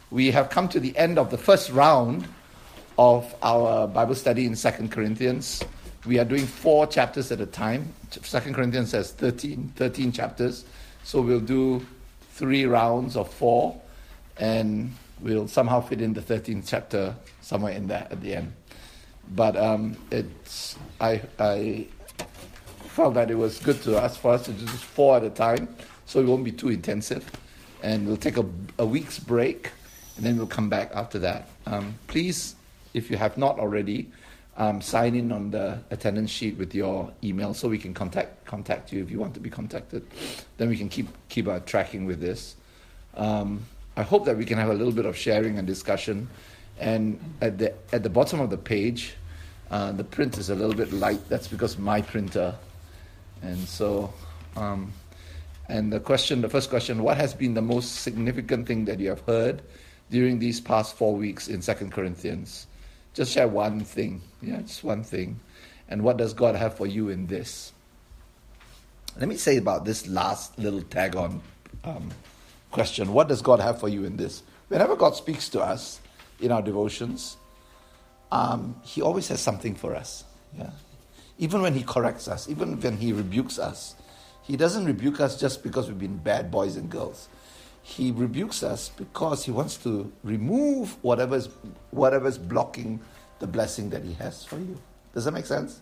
We have come to the end of the first round of our Bible study in 2 Corinthians. We are doing 4 chapters at a time. 2 Corinthians has 13 chapters. So we'll do 3 rounds of 4, and we'll somehow fit in the 13th chapter somewhere in there at the end. But I felt that it was good for us to do just 4 at a time, so it won't be too intensive. And we'll take a week's break, and then we'll come back after that. Please, if you have not already, sign in on the attendance sheet with your email so we can contact you if you want to be contacted. Then we can keep tracking with this. I hope that we can have a little bit of sharing and discussion. And at the bottom of the page, the print is a little bit light. That's because of my printer. And so, and the first question, what has been the most significant thing that you have heard during these past 4 weeks in 2 Corinthians? Just share one thing. Yeah, just one thing. And what does God have for you in this? Let me say about this last little tag-on question. What does God have for you in this? Whenever God speaks to us in our devotions, He always has something for us. Yeah. Even when He corrects us, even when He rebukes us, He doesn't rebuke us just because we've been bad boys and girls. He rebukes us because He wants to remove whatever's blocking the blessing that He has for you. Does that make sense?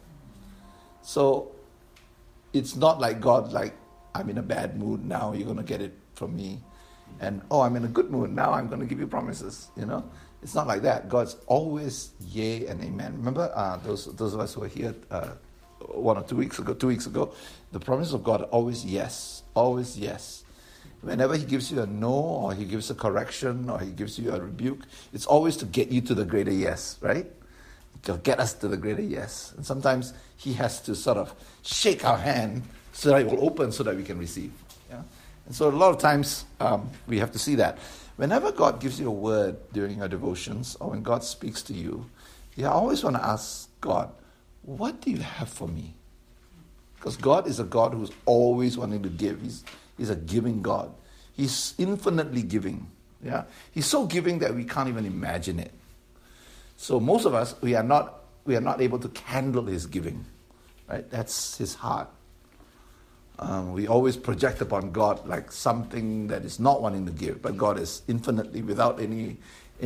So it's not like God, like, I'm in a bad mood now, you're going to get it from me. And, I'm in a good mood now, I'm going to give you promises. It's not like that. God's always yea and amen. Remember those of us who were here 1 or 2 weeks ago, the promise of God always yes, always yes. Whenever He gives you a no, or He gives a correction, or He gives you a rebuke, it's always to get you to the greater yes, right? To get us to the greater yes. And sometimes He has to sort of shake our hand so that it will open so that we can receive. Yeah? And so a lot of times we have to see that. Whenever God gives you a word during your devotions, or when God speaks to you, you always want to ask God, what do you have for me? Because God is a God who's always wanting to give. He's a giving God. He's infinitely giving. Yeah, He's so giving that we can't even imagine it. So most of us, we are not able to handle His giving. Right? That's His heart. We always project upon God like something that is not wanting to give, but God is infinitely, without any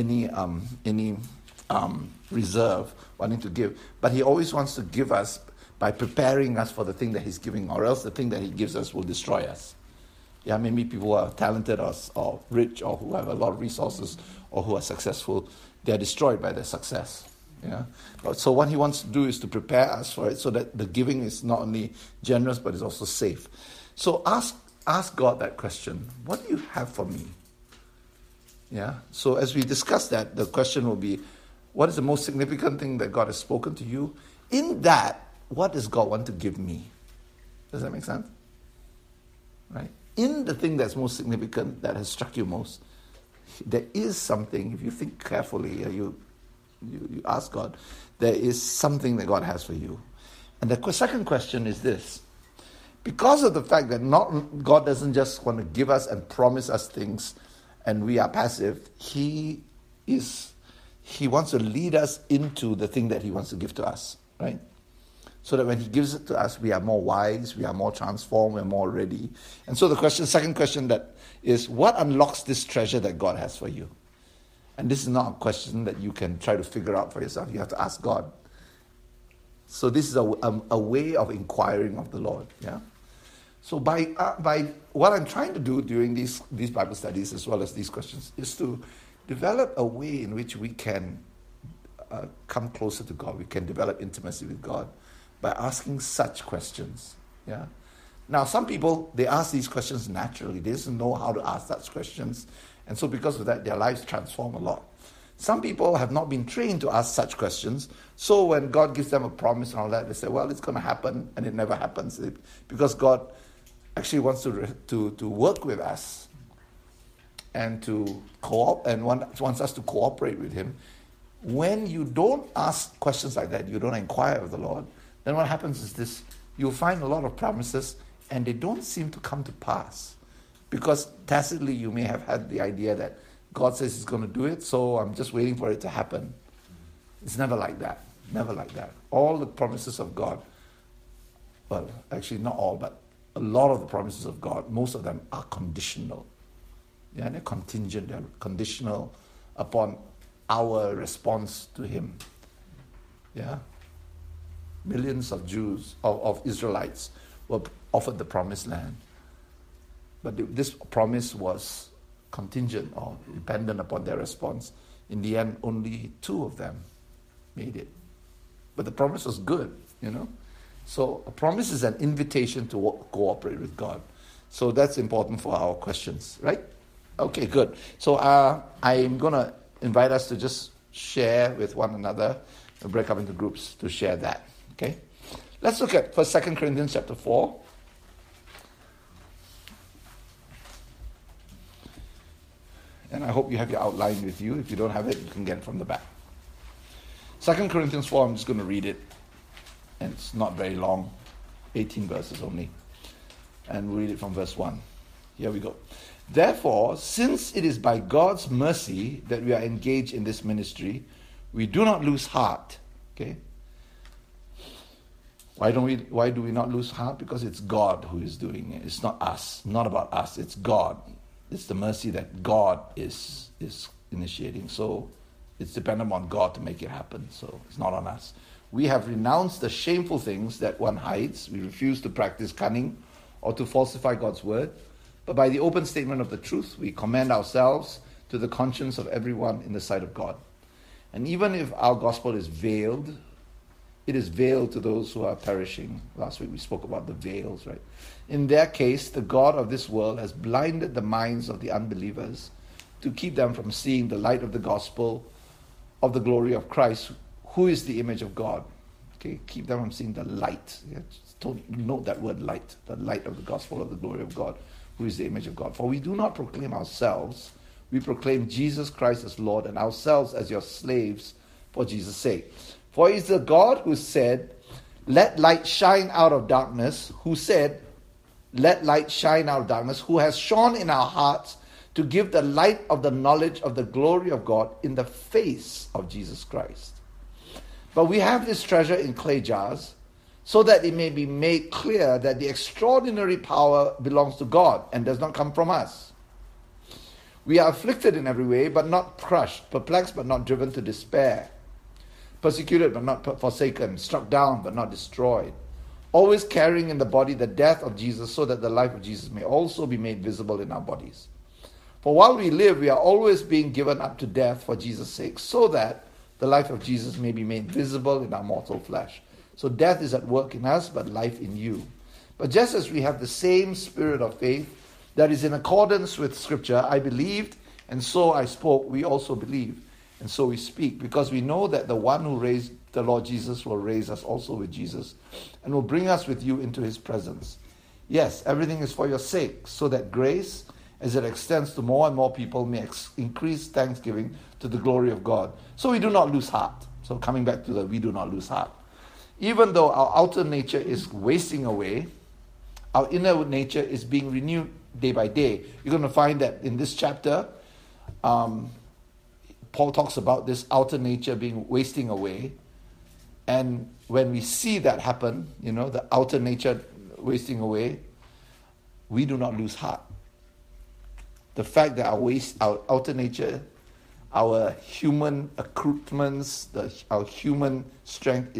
reserve, wanting to give. But He always wants to give us by preparing us for the thing that He's giving, or else the thing that He gives us will destroy us. Yeah, maybe people who are talented or rich, or who have a lot of resources, or who are successful, they are destroyed by their success. Yeah. So what He wants to do is to prepare us for it, so that the giving is not only generous, but is also safe. So ask God that question. What do you have for me? Yeah. So as we discuss that, the question will be, what is the most significant thing that God has spoken to you? In that, what does God want to give me? Does that make sense? Right? In the thing that's most significant, that has struck you most, there is something, if you think carefully, you ask God, there is something that God has for you. And the second question is this. Because of the fact that God doesn't just want to give us and promise us things and we are passive, He wants to lead us into the thing that He wants to give to us, right? So that when He gives it to us, we are more wise, we are more transformed, we're more ready. And so second question that is, what unlocks this treasure that God has for you? And this is not a question that you can try to figure out for yourself. You have to ask God. So this is a way of inquiring of the Lord. Yeah. So by what I'm trying to do during these Bible studies, as well as these questions, is to develop a way in which we can come closer to God. We can develop intimacy with God by asking such questions. Yeah. Now, some people, they ask these questions naturally. They just know how to ask such questions. And so because of that, their lives transform a lot. Some people have not been trained to ask such questions. So when God gives them a promise and all that, they say, well, it's going to happen, and it never happens. Because God actually wants to work with us and to wants us to cooperate with Him. When you don't ask questions like that, you don't inquire of the Lord, then what happens is this: you'll find a lot of promises and they don't seem to come to pass. Because tacitly you may have had the idea that God says He's going to do it, so I'm just waiting for it to happen. It's never like that. Never like that. All the promises of God, well, actually not all, but a lot of the promises of God, most of them are conditional. Yeah, they're contingent, they're conditional upon our response to Him. Yeah? Millions of Jews, of Israelites, were offered the promised land. But this promise was contingent or dependent upon their response. In the end, only 2 of them made it. But the promise was good, So a promise is an invitation to cooperate with God. So that's important for our questions, right? Okay, good. So I'm going to invite us to just share with one another, and break up into groups to share that. Okay? Let's look at 2 Corinthians chapter 4. And I hope you have your outline with you. If you don't have it, you can get it from the back. 2 Corinthians 4, I'm just going to read it. And it's not very long, 18 verses only. And we'll read it from verse 1. Here we go. Therefore, since it is by God's mercy that we are engaged in this ministry, we do not lose heart. Okay? Why do we not lose heart? Because it's God who is doing it. It's not us. Not about us. It's God. It's the mercy that God is initiating. So it's dependent on God to make it happen. So it's not on us. We have renounced the shameful things that one hides. We refuse to practice cunning or to falsify God's word. But by the open statement of the truth, we commend ourselves to the conscience of everyone in the sight of God. And even if our gospel is veiled, it is veiled to those who are perishing. Last week we spoke about the veils, right? In their case, the God of this world has blinded the minds of the unbelievers to keep them from seeing the light of the gospel of the glory of Christ, who is the image of God. Okay, keep them from seeing the light. Yeah, just note that word light, the light of the gospel of the glory of God, who is the image of God. For we do not proclaim ourselves, we proclaim Jesus Christ as Lord, and ourselves as your slaves for Jesus' sake. For it is the God who said, let light shine out of darkness, who said, let light shine out of darkness, who has shone in our hearts to give the light of the knowledge of the glory of God in the face of Jesus Christ. But we have this treasure in clay jars, so that it may be made clear that the extraordinary power belongs to God and does not come from us. We are afflicted in every way, but not crushed, perplexed, but not driven to despair, persecuted, but not forsaken, struck down, but not destroyed, always carrying in the body the death of Jesus, so that the life of Jesus may also be made visible in our bodies. For while we live, we are always being given up to death for Jesus' sake, so that the life of Jesus may be made visible in our mortal flesh. So death is at work in us, but life in you. But just as we have the same spirit of faith that is in accordance with Scripture, I believed, and so I spoke, we also believe, and so we speak, because we know that the one who raised the Lord Jesus will raise us also with Jesus, and will bring us with you into his presence. Yes, everything is for your sake, so that grace, as it extends to more and more people, may increase thanksgiving to the glory of God. So we do not lose heart. So coming back to we do not lose heart. Even though our outer nature is wasting away, our inner nature is being renewed day by day. You're going to find that in this chapter, Paul talks about this outer nature being wasting away. And when we see that happen, the outer nature wasting away, we do not lose heart. The fact that our outer nature, our human accoutrements, our human strength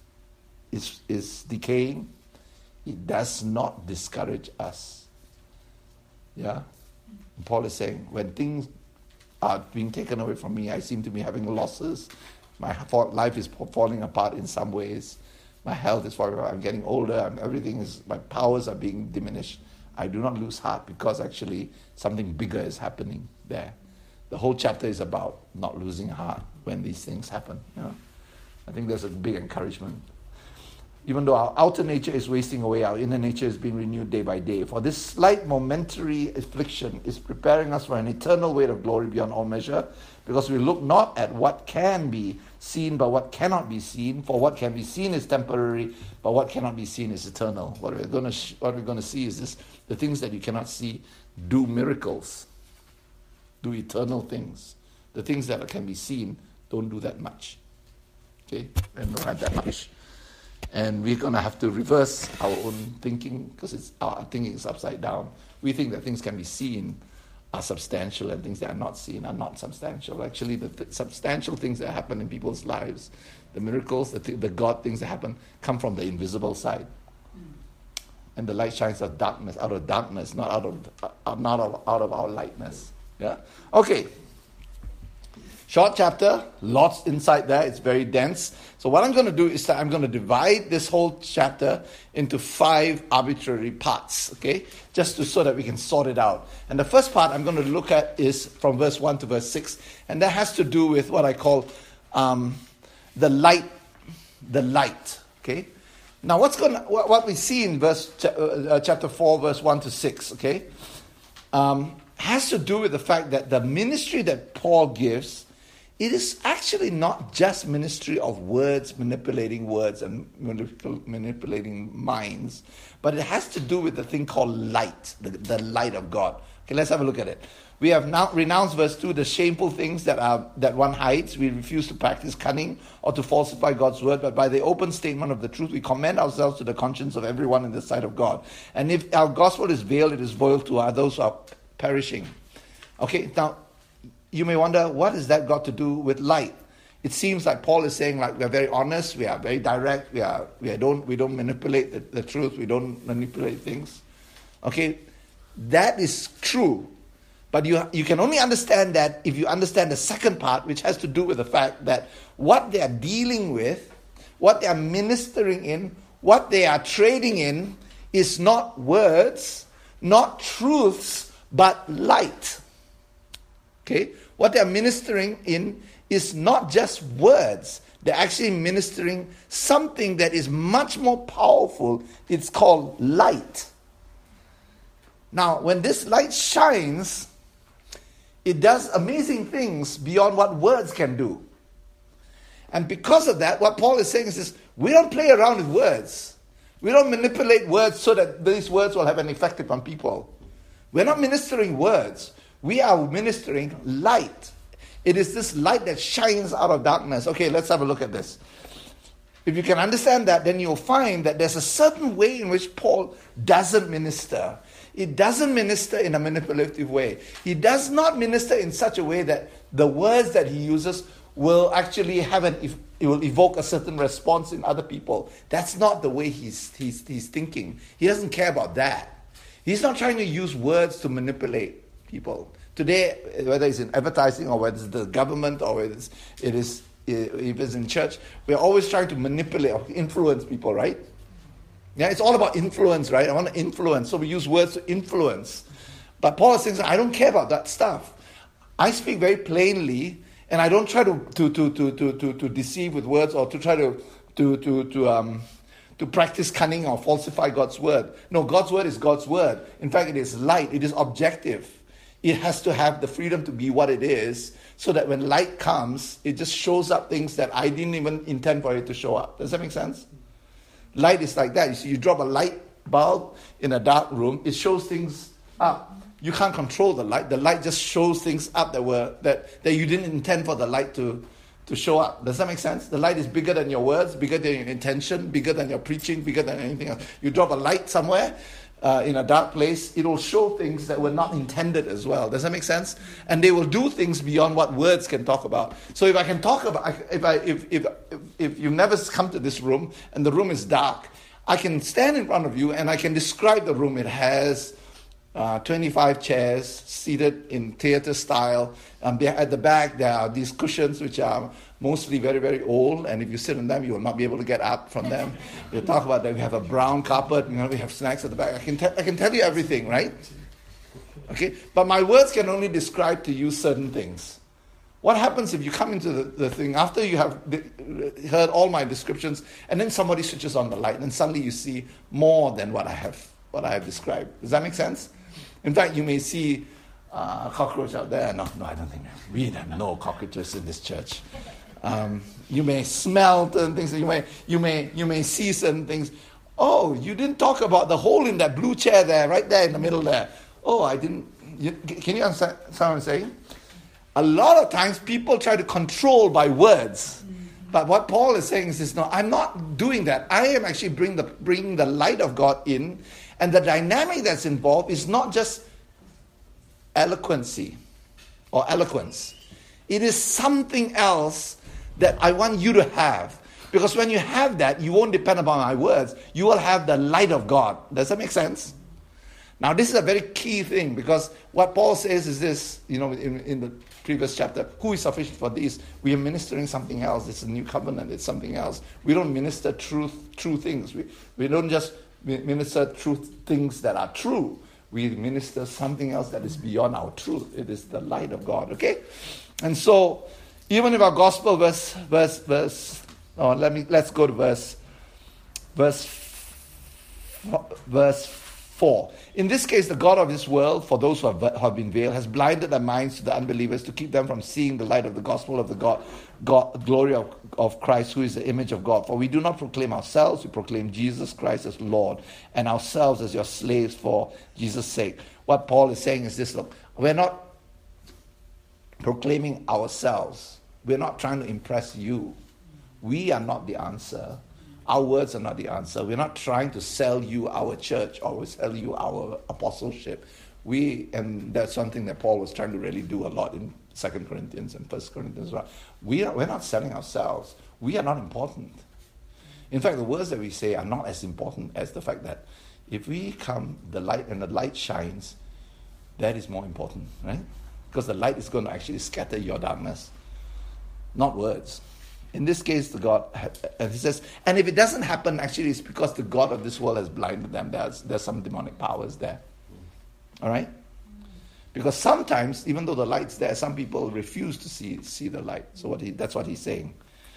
is decaying, it does not discourage us. Yeah? And Paul is saying, when things are being taken away from me, I seem to be having losses. My life is falling apart in some ways. My health is falling apart. I'm getting older. My powers are being diminished. I do not lose heart, because actually something bigger is happening there. The whole chapter is about not losing heart when these things happen. I think there's a big encouragement. Even though our outer nature is wasting away, our inner nature is being renewed day by day. For this slight momentary affliction is preparing us for an eternal weight of glory beyond all measure, because we look not at what can be seen, but what cannot be seen. For what can be seen is temporary, but what cannot be seen is eternal. What we're going to see is this: the things that you cannot see do miracles. do eternal things. The things that can be seen don't do that much. Okay? And don't have that much. And we're going to have to reverse our own thinking because our thinking is upside down. We think that things can be seen are substantial and things that are not seen are not substantial. Actually, the substantial things that happen in people's lives, the miracles, the God things that happen, come from the invisible side. And the light shines out of darkness, not out of our lightness. Yeah. Okay. Short chapter, lots inside there. It's very dense. So what I'm going to do is that I'm going to divide this whole chapter into 5 arbitrary parts, okay? Just so that we can sort it out. And the first part I'm going to look at is from verse 1 to verse 6. And that has to do with what I call the light, okay? Now what we see in chapter 4, verse 1 to 6, okay, has to do with the fact that the ministry that Paul gives, it is actually not just ministry of words, manipulating words and manipulating minds, but it has to do with the thing called light, the light of God. Okay, let's have a look at it. We have now renounced, verse 2, the shameful things that one hides. We refuse to practice cunning or to falsify God's word, but by the open statement of the truth, we commend ourselves to the conscience of everyone in the sight of God. And if our gospel is veiled, it is veiled to those who are perishing. Okay, now, you may wonder, what has that got to do with light? It seems like Paul is saying, like, we are very honest, we are very direct, we don't manipulate the truth, we don't manipulate things. Okay, that is true, but you can only understand that if you understand the second part, which has to do with the fact that what they are dealing with, what they are ministering in, what they are trading in, is not words, not truths, but light. Okay? What they're ministering in is not just words. They're actually ministering something that is much more powerful. It's called light. Now, when this light shines, it does amazing things beyond what words can do. And because of that, what Paul is saying is this: we don't play around with words. We don't manipulate words so that these words will have an effect upon people. We're not ministering words. We are ministering light. It is this light that shines out of darkness. Okay, let's have a look at this. If you can understand that, then you'll find that there's a certain way in which Paul doesn't minister. It doesn't minister in a manipulative way. He does not minister in such a way that the words that he uses will actually it will evoke a certain response in other people. That's not the way he's thinking. He doesn't care about that. He's not trying to use words to manipulate people. Today, whether it's in advertising or whether it's the government or whether if it's in church, we're always trying to manipulate or influence people, right? Yeah, it's all about influence, right? I want to influence, so we use words to influence. But Paul is saying, I don't care about that stuff. I speak very plainly, and I don't try to deceive with words or to try to practice cunning or falsify God's word. No, God's word is God's word. In fact, it is light. It is objective. It has to have the freedom to be what it is, so that when light comes, it just shows up things that I didn't even intend for it to show up. Does that make sense? Light is like that. You see, you drop a light bulb in a dark room, it shows things up. You can't control the light. The light just shows things up that you didn't intend for the light to show up. Does that make sense? The light is bigger than your words, bigger than your intention, bigger than your preaching, bigger than anything else. You drop a light somewhere in a dark place, it will show things that were not intended as well. Does that make sense? And they will do things beyond what words can talk about. So if I can talk about, if you've never come to this room and the room is dark, I can stand in front of you and I can describe the room. It has 25 chairs seated in theater style. At the back, there are these cushions which are mostly very, very old, and if you sit on them, you will not be able to get up from them. We'll talk about that. We have a brown carpet. We have snacks at the back. I can tell you everything, right? Okay, but my words can only describe to you certain things. What happens if you come into the thing after you have heard all my descriptions, and then somebody switches on the light, and suddenly you see more than what I have described? Does that make sense? In fact, you may see a cockroach out there. No, I don't think we have no cockroaches in this church. You may smell certain things. You may see certain things. Oh, you didn't talk about the hole in that blue chair there, right there in the middle there. Oh, I didn't. Can you understand what I'm saying? A lot of times people try to control by words. But what Paul is saying is this: no, I'm not doing that. I am actually bringing the light of God in. And the dynamic that's involved is not just eloquence. It is something else that I want you to have. Because when you have that, you won't depend upon my words. You will have the light of God. Does that make sense? Now, this is a very key thing, because what Paul says is this, in the previous chapter, who is sufficient for this? We are ministering something else. It's a new covenant. It's something else. We don't minister true things. We don't just minister things that are true. We minister something else that is beyond our truth. It is the light of God, okay? And so, even if our gospel let's go to verse 4. In this case, the God of this world, for those who have been veiled, has blinded their minds to the unbelievers to keep them from seeing the light of the gospel of the glory of Christ, who is the image of God. For we do not proclaim ourselves, we proclaim Jesus Christ as Lord, and ourselves as your slaves for Jesus' sake. What Paul is saying is this: look, we're not proclaiming ourselves. We're not trying to impress you. We are not the answer. Our words are not the answer. We're not trying to sell you our church or sell you our apostleship. And that's something that Paul was trying to really do a lot in 2 Corinthians and 1 Corinthians. We're not selling ourselves. We are not important. In fact, the words that we say are not as important as the fact that if we come, the light shines, that is more important, right? Because the light is going to actually scatter your darkness, not words. In this case, and he says, and if it doesn't happen, actually it's because the God of this world has blinded them. There's some demonic powers there. All right? Because sometimes, even though the light's there, some people refuse to see the light. So that's what he's saying.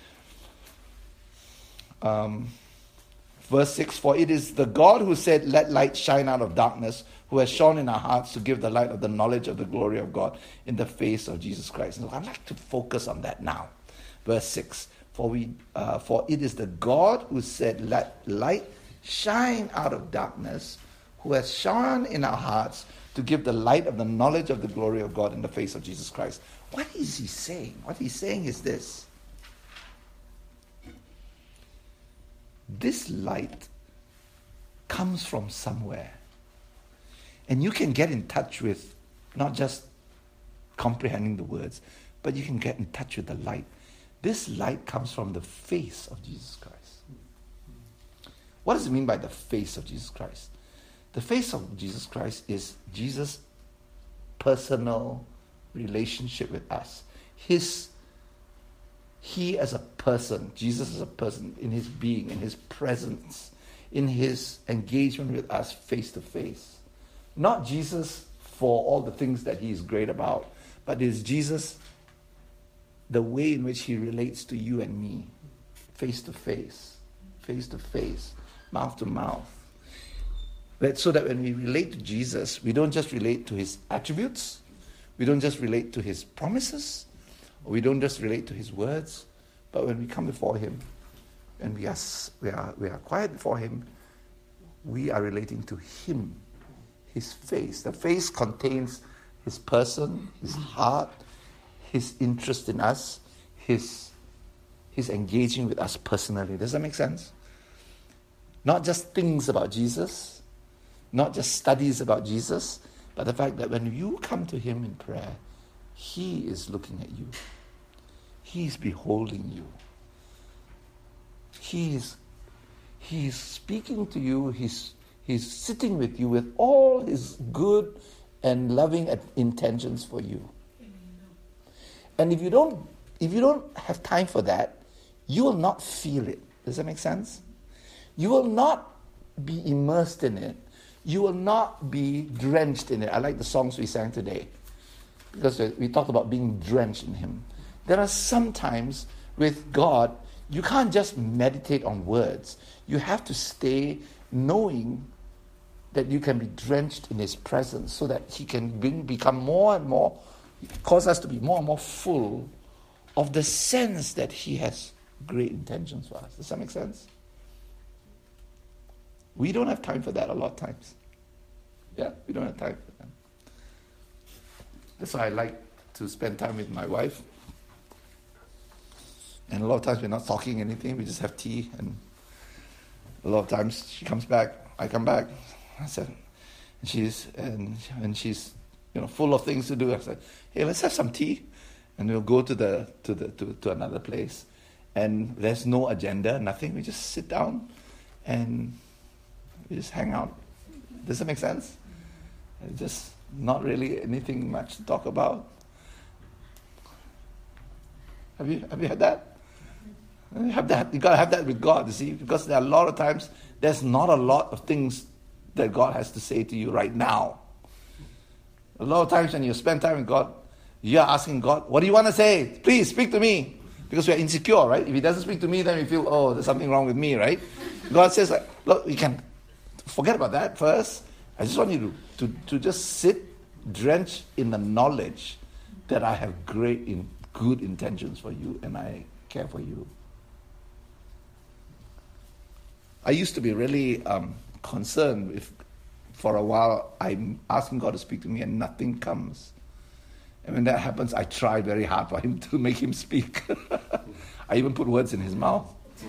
Verse 6, for it is the God who said, let light shine out of darkness, who has shone in our hearts to give the light of the knowledge of the glory of God in the face of Jesus Christ. And I'd like to focus on that now. Verse 6, for it is the God who said, let light shine out of darkness, who has shone in our hearts to give the light of the knowledge of the glory of God in the face of Jesus Christ. What is he saying? What he's saying is this: this light comes from somewhere. And you can get in touch with not just comprehending the words, but you can get in touch with the light. This light comes from the face of Jesus Christ. What does it mean by the face of Jesus Christ? The face of Jesus Christ is Jesus' personal relationship with us. He as a person, Jesus as a person, in his being, in his presence, in his engagement with us face to face. Not Jesus for all the things that he is great about, but it's Jesus, the way in which he relates to you and me, face to face, mouth to mouth. So that when we relate to Jesus, we don't just relate to his attributes, we don't just relate to his promises, or we don't just relate to his words, but when we come before him, and we are quiet before him, we are relating to him, his face. The face contains his person, his heart, his interest in us, his engaging with us personally. Does that make sense? Not just things about Jesus, not just studies about Jesus, but the fact that when you come to him in prayer, he is looking at you. He is beholding you. He is speaking to you. He's sitting with you with all his good and loving intentions for you. And if you don't have time for that, you will not feel it. Does that make sense? You will not be immersed in it. You will not be drenched in it. I like the songs we sang today, because we talked about being drenched in him. There are some times with God, you can't just meditate on words. You have to stay knowing that you can be drenched in his presence, so that he can become more and more, cause us to be more and more full of the sense that he has great intentions for us. Does that make sense? We don't have time for that a lot of times. Yeah, we don't have time for that. That's why I like to spend time with my wife. And a lot of times we're not talking anything, we just have tea. And a lot of times she comes back, I come back. I said, and she's full of things to do. I said, hey, let's have some tea, and we'll go to another place. And there's no agenda, nothing. We just sit down and we just hang out. Does that make sense? It's just not really anything much to talk about. Have you had that? You have that. You gotta have that with God, you see, because there are a lot of times there's not a lot of things that God has to say to you right now. A lot of times when you spend time with God, you're asking God, what do you want to say? Please speak to me. Because we are insecure, right? If He doesn't speak to me, then we feel, oh, there's something wrong with me, right? God says, look, you can forget about that first. I just want you to just sit drenched in the knowledge that I have good intentions for you and I care for you. I used to be really concerned if for a while I'm asking God to speak to me and nothing comes. And when that happens, I try very hard for Him to make Him speak. I even put words in His mouth.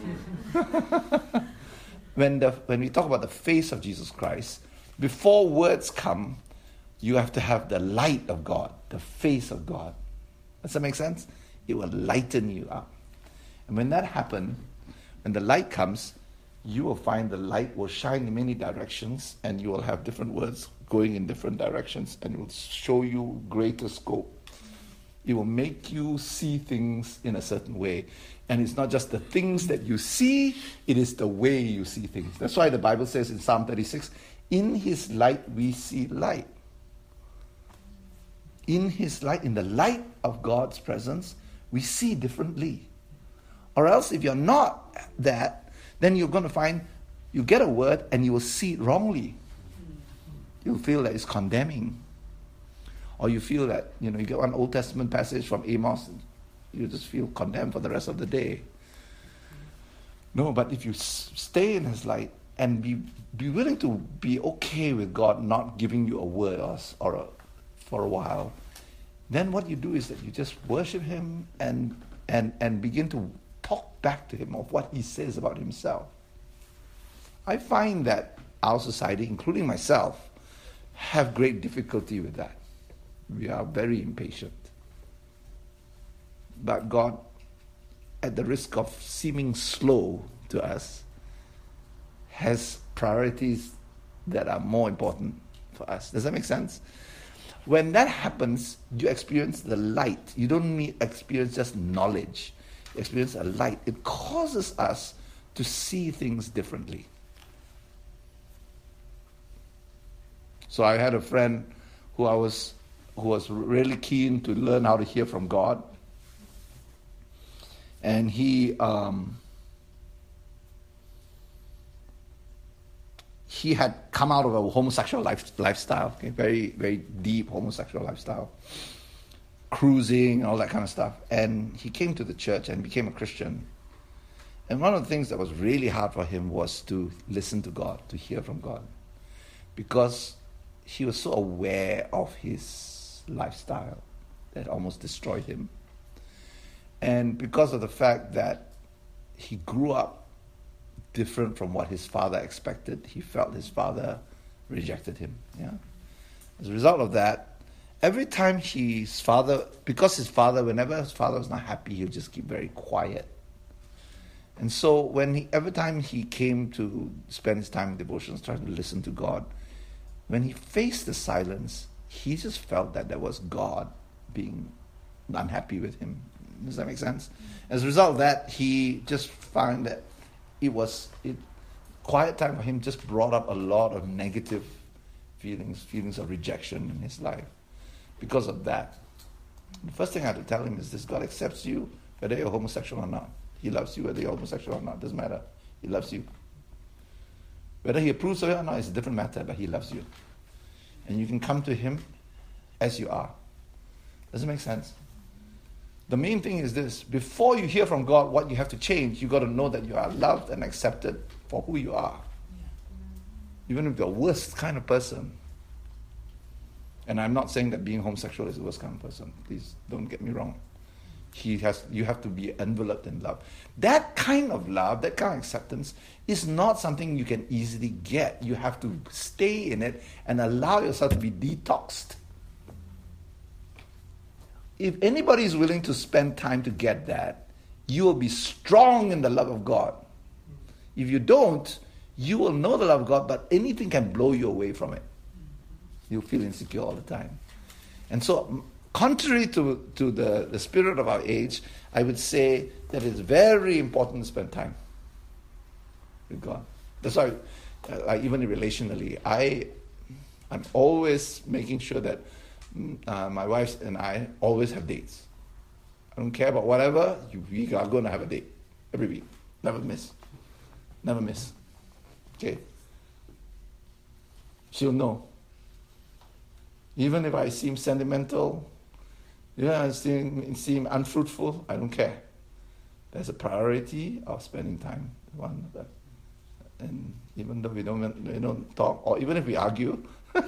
When we talk about the face of Jesus Christ, before words come, you have to have the light of God, the face of God. Does that make sense? It will lighten you up. And when that happens, when the light comes, you will find the light will shine in many directions, and you will have different words going in different directions, and it will show you greater scope. It will make you see things in a certain way. And it's not just the things that you see, it is the way you see things. That's why the Bible says in Psalm 36, in His light we see light. In His light, in the light of God's presence, we see differently. Or else if you're not that, then you're going to find, you get a word and you will see it wrongly. You'll feel that it's condemning. Or you feel that, you get one Old Testament passage from Amos, and you just feel condemned for the rest of the day. No, but if you stay in His light and be willing to be okay with God not giving you a word for a while, then what you do is that you just worship Him and begin to talk back to Him of what He says about Himself. I find that our society, including myself, have great difficulty with that. We are very impatient. But God, at the risk of seeming slow to us, has priorities that are more important for us. Does that make sense? When that happens, you experience the light. You don't experience just knowledge. You experience a light. It causes us to see things differently. So I had a friend who was really keen to learn how to hear from God. And he had come out of a homosexual lifestyle, okay, very, very deep homosexual lifestyle, cruising, all that kind of stuff. And he came to the church and became a Christian. And one of the things that was really hard for him was to listen to God, to hear from God, because he was so aware of his lifestyle that almost destroyed him. And because of the fact that he grew up different from what his father expected, he felt his father rejected him. Yeah. As a result of that, every time whenever his father was not happy, he would just keep very quiet. And so every time he came to spend his time in devotions, trying to listen to God, when he faced the silence, he just felt that there was God being unhappy with him. Does that make sense? As a result of that, he just found that quiet time for him just brought up a lot of negative feelings of rejection in his life. Because of that, the first thing I had to tell him is this: God accepts you whether you're homosexual or not. He loves you whether you're homosexual or not. Doesn't matter. He loves you. Whether He approves of it or not is a different matter, but He loves you. And you can come to Him as you are. Does it make sense? The main thing is this: before you hear from God what you have to change, you got to know that you are loved and accepted for who you are. Even if you're the worst kind of person, And I'm not saying that being homosexual is the worst kind of person. Please don't get me wrong. You have to be enveloped in love. That kind of love, that kind of acceptance is not something you can easily get. You have to stay in it and allow yourself to be detoxed. If anybody is willing to spend time to get that, you will be strong in the love of God. If you don't, you will know the love of God, but anything can blow you away from it. You'll feel insecure all the time. And so, contrary to the spirit of our age, I would say that it's very important to spend time with God. That's why, even relationally, I'm always making sure that my wife and I always have dates. I don't care about whatever, we are going to have a date every week. Never miss. Never miss. Okay? She'll know. Even if I seem sentimental, I seem unfruitful, I don't care. There's a priority of spending time with one another. And even though we don't talk, or even if we argue,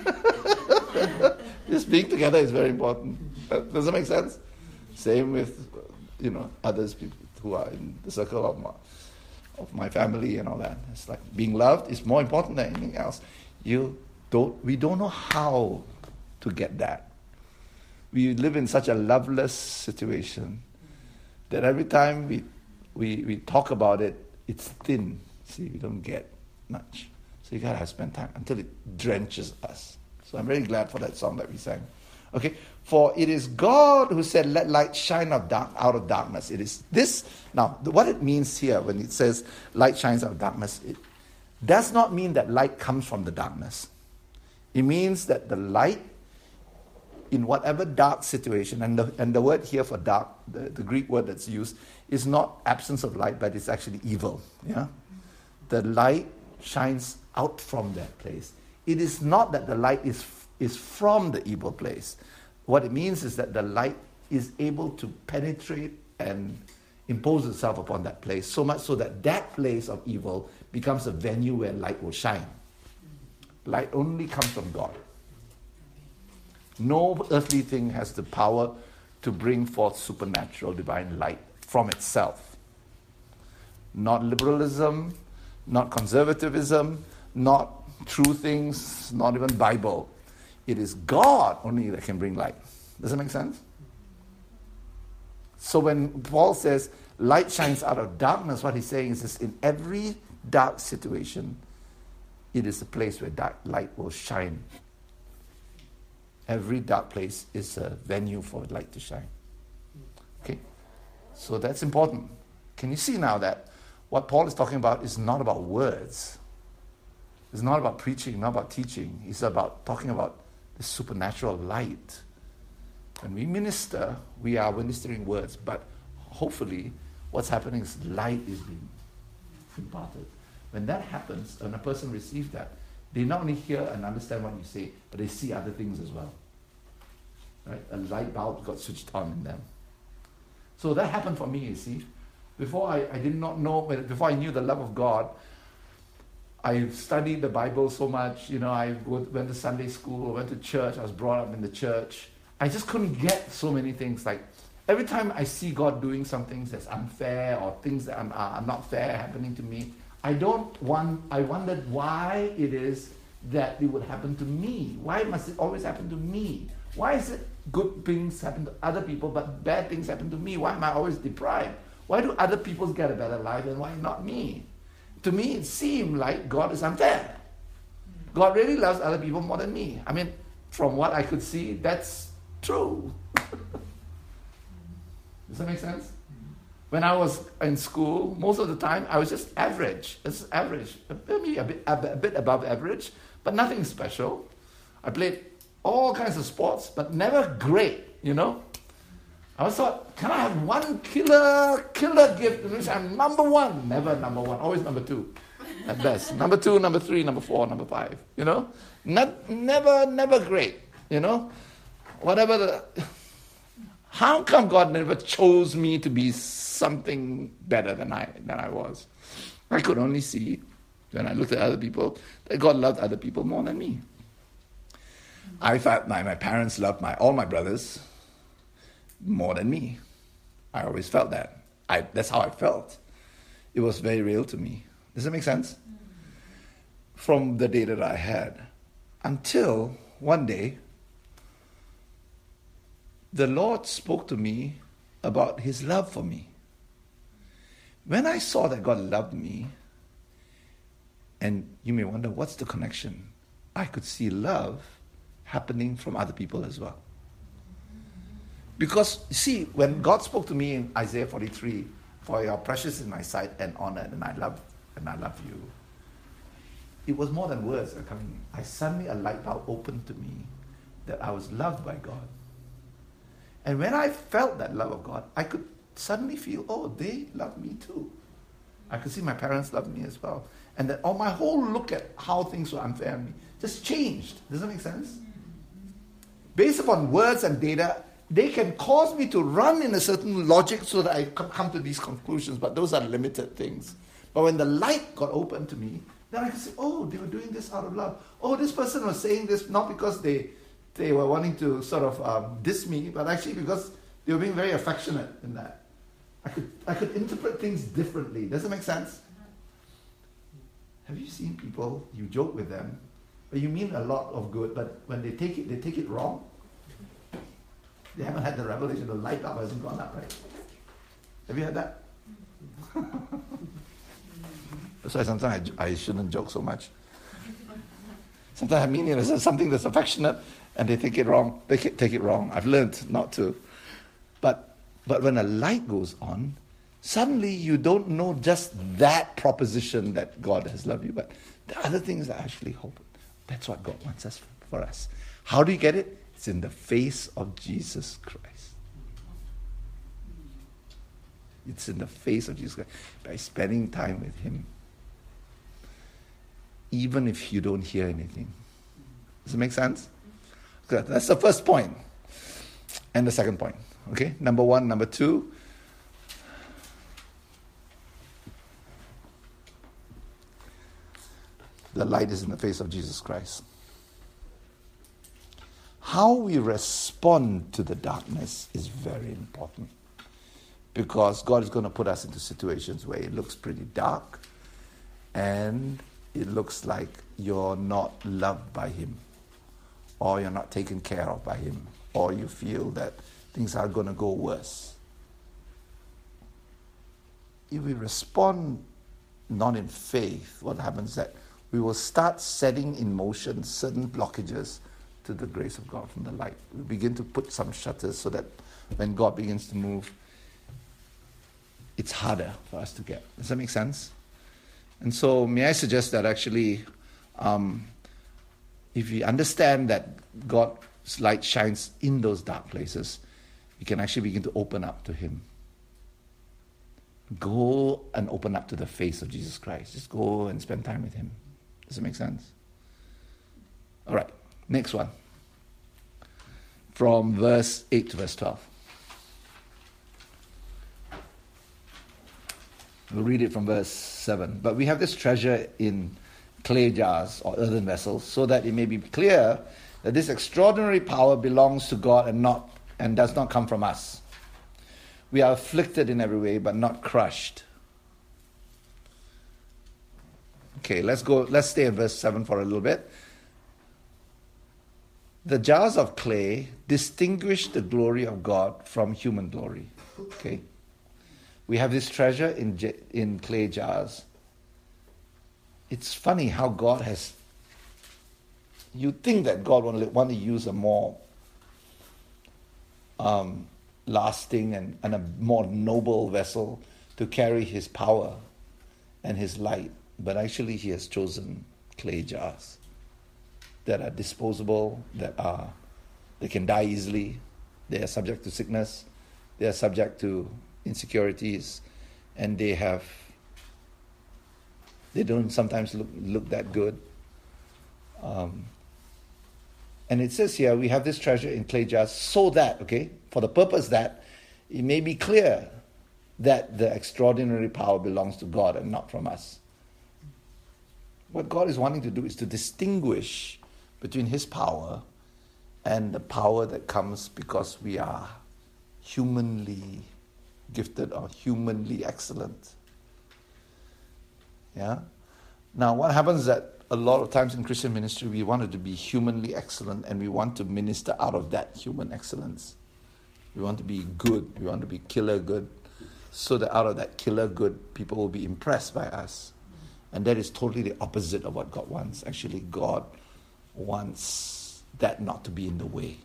just being together is very important. Does that make sense? Same with others, people who are in the circle of my family and all that. It's like being loved is more important than anything else. We don't know how to get that. We live in such a loveless situation that every time we talk about it, it's thin. See, we don't get much. So you gotta have to spend time until it drenches us. So I'm very glad for that song that we sang. Okay, for it is God who said, "Let light shine out of darkness." It is this. Now, what it means here when it says light shines out of darkness, it does not mean that light comes from the darkness. It means that the light, in whatever dark situation, and the word here for dark, the Greek word that's used, is not absence of light, but it's actually evil. Yeah, the light shines out from that place. It is not that the light is from the evil place. What it means is that the light is able to penetrate and impose itself upon that place, so much so that that place of evil becomes a venue where light will shine. Light only comes from God. No earthly thing has the power to bring forth supernatural divine light from itself. Not liberalism, not conservatism, not true things, not even Bible. It is God only that can bring light. Does that make sense? So when Paul says light shines out of darkness, what he's saying is this: in every dark situation, it is a place where dark light will shine. Every dark place is a venue for light to shine. Okay? So that's important. Can you see now that what Paul is talking about is not about words? It's not about preaching, not about teaching. It's about talking about the supernatural light. When we minister, we are ministering words, but hopefully what's happening is light is being imparted. When that happens, when a person receives that, they not only hear and understand what you say, but they see other things as well. Right? A light bulb got switched on in them. So that happened for me, you see. Before I did not know, before I knew the love of God, I studied the Bible so much. I went to Sunday school, went to church, I was brought up in the church. I just couldn't get so many things. Like, every time I see God doing some things that's unfair or things that are not fair happening to me, I wondered why it is that it would happen to me. Why must it always happen to me? Why is it good things happen to other people but bad things happen to me? Why am I always deprived? Why do other people get a better life and why not me? To me, it seemed like God is unfair. God really loves other people more than me. I mean, from what I could see, that's true. Does that make sense? When I was in school, most of the time, I was just average. It's average. Maybe a bit above average, but nothing special. I played all kinds of sports, but never great, I always thought, can I have one killer gift in which I'm number one? Never number one, always number two at best. Number two, number three, number four, number five, Never great, How come God never chose me to be something better than I was? I could only see, when I looked at other people, that God loved other people more than me. I felt my parents loved all my brothers more than me. I always felt that. That's how I felt. It was very real to me. Does that make sense? From the day that I had. Until one day, the Lord spoke to me about His love for me. When I saw that God loved me, and you may wonder, what's the connection? I could see love happening from other people as well. Because, see, when God spoke to me in Isaiah 43, "For you are precious in my sight and honored, and I love you," it was more than words that were coming. Suddenly a light bulb opened to me that I was loved by God. And when I felt that love of God, I could suddenly feel, oh, they love me too. I could see my parents loved me as well. And that my whole look at how things were unfair on me just changed. Does that make sense? Based upon words and data, they can cause me to run in a certain logic so that I come to these conclusions, but those are limited things. But when the light got open to me, then I could say, oh, they were doing this out of love. Oh, this person was saying this not because they were wanting to sort of diss me, but actually because they were being very affectionate in that. I could interpret things differently. Does it make sense? Have you seen people, you joke with them, but you mean a lot of good, but when they take it wrong? They haven't had the revelation, the light bulb hasn't gone up, right? Have you had that? That's why sometimes I shouldn't joke so much. Sometimes I mean it something that's affectionate, and they take it wrong. They take it wrong. I've learned not to. But when a light goes on, suddenly you don't know just that proposition that God has loved you, but the other things are actually hope. That's what God wants us for us. How do you get it? It's in the face of Jesus Christ. It's in the face of Jesus Christ. By spending time with Him. Even if you don't hear anything. Does it make sense? Good. That's the first point. And the second point. Okay? Number one. Number two. The light is in the face of Jesus Christ. How we respond to the darkness is very important. Because God is going to put us into situations where it looks pretty dark and it looks like you're not loved by Him, or you're not taken care of by Him, or you feel that things are going to go worse. If we respond not in faith, what happens is that we will start setting in motion certain blockages to the grace of God from the light. We begin to put some shutters so that when God begins to move, it's harder for us to get. Does that make sense? And so may I suggest that actually, if we understand that God's light shines in those dark places, we can actually begin to open up to Him. Go and open up to the face of Jesus Christ. Just go and spend time with Him. Does it make sense? All right, next one. From verse 8 to verse 12. We'll read it from verse 7. But we have this treasure in clay jars or earthen vessels, so that it may be clear that this extraordinary power belongs to God and does not come from us. We are afflicted in every way, but not crushed. Okay, let's stay in verse 7 for a little bit. The jars of clay distinguish the glory of God from human glory. Okay? We have this treasure in clay jars. It's funny how God has... You'd think that God would want to use a more lasting and a more noble vessel to carry His power and His light. But actually He has chosen clay jars that are disposable, they can die easily, they are subject to sickness, they are subject to insecurities, and they don't sometimes look that good. And it says here, we have this treasure in clay jars so that, for the purpose that it may be clear that the extraordinary power belongs to God and not from us. What God is wanting to do is to distinguish between His power and the power that comes because we are humanly gifted or humanly excellent. Yeah? Now, what happens is that a lot of times in Christian ministry, we wanted to be humanly excellent and we want to minister out of that human excellence. We want to be good. We want to be killer good, so that out of that killer good, people will be impressed by us. And that is totally the opposite of what God wants. Actually, God wants that not to be in the way.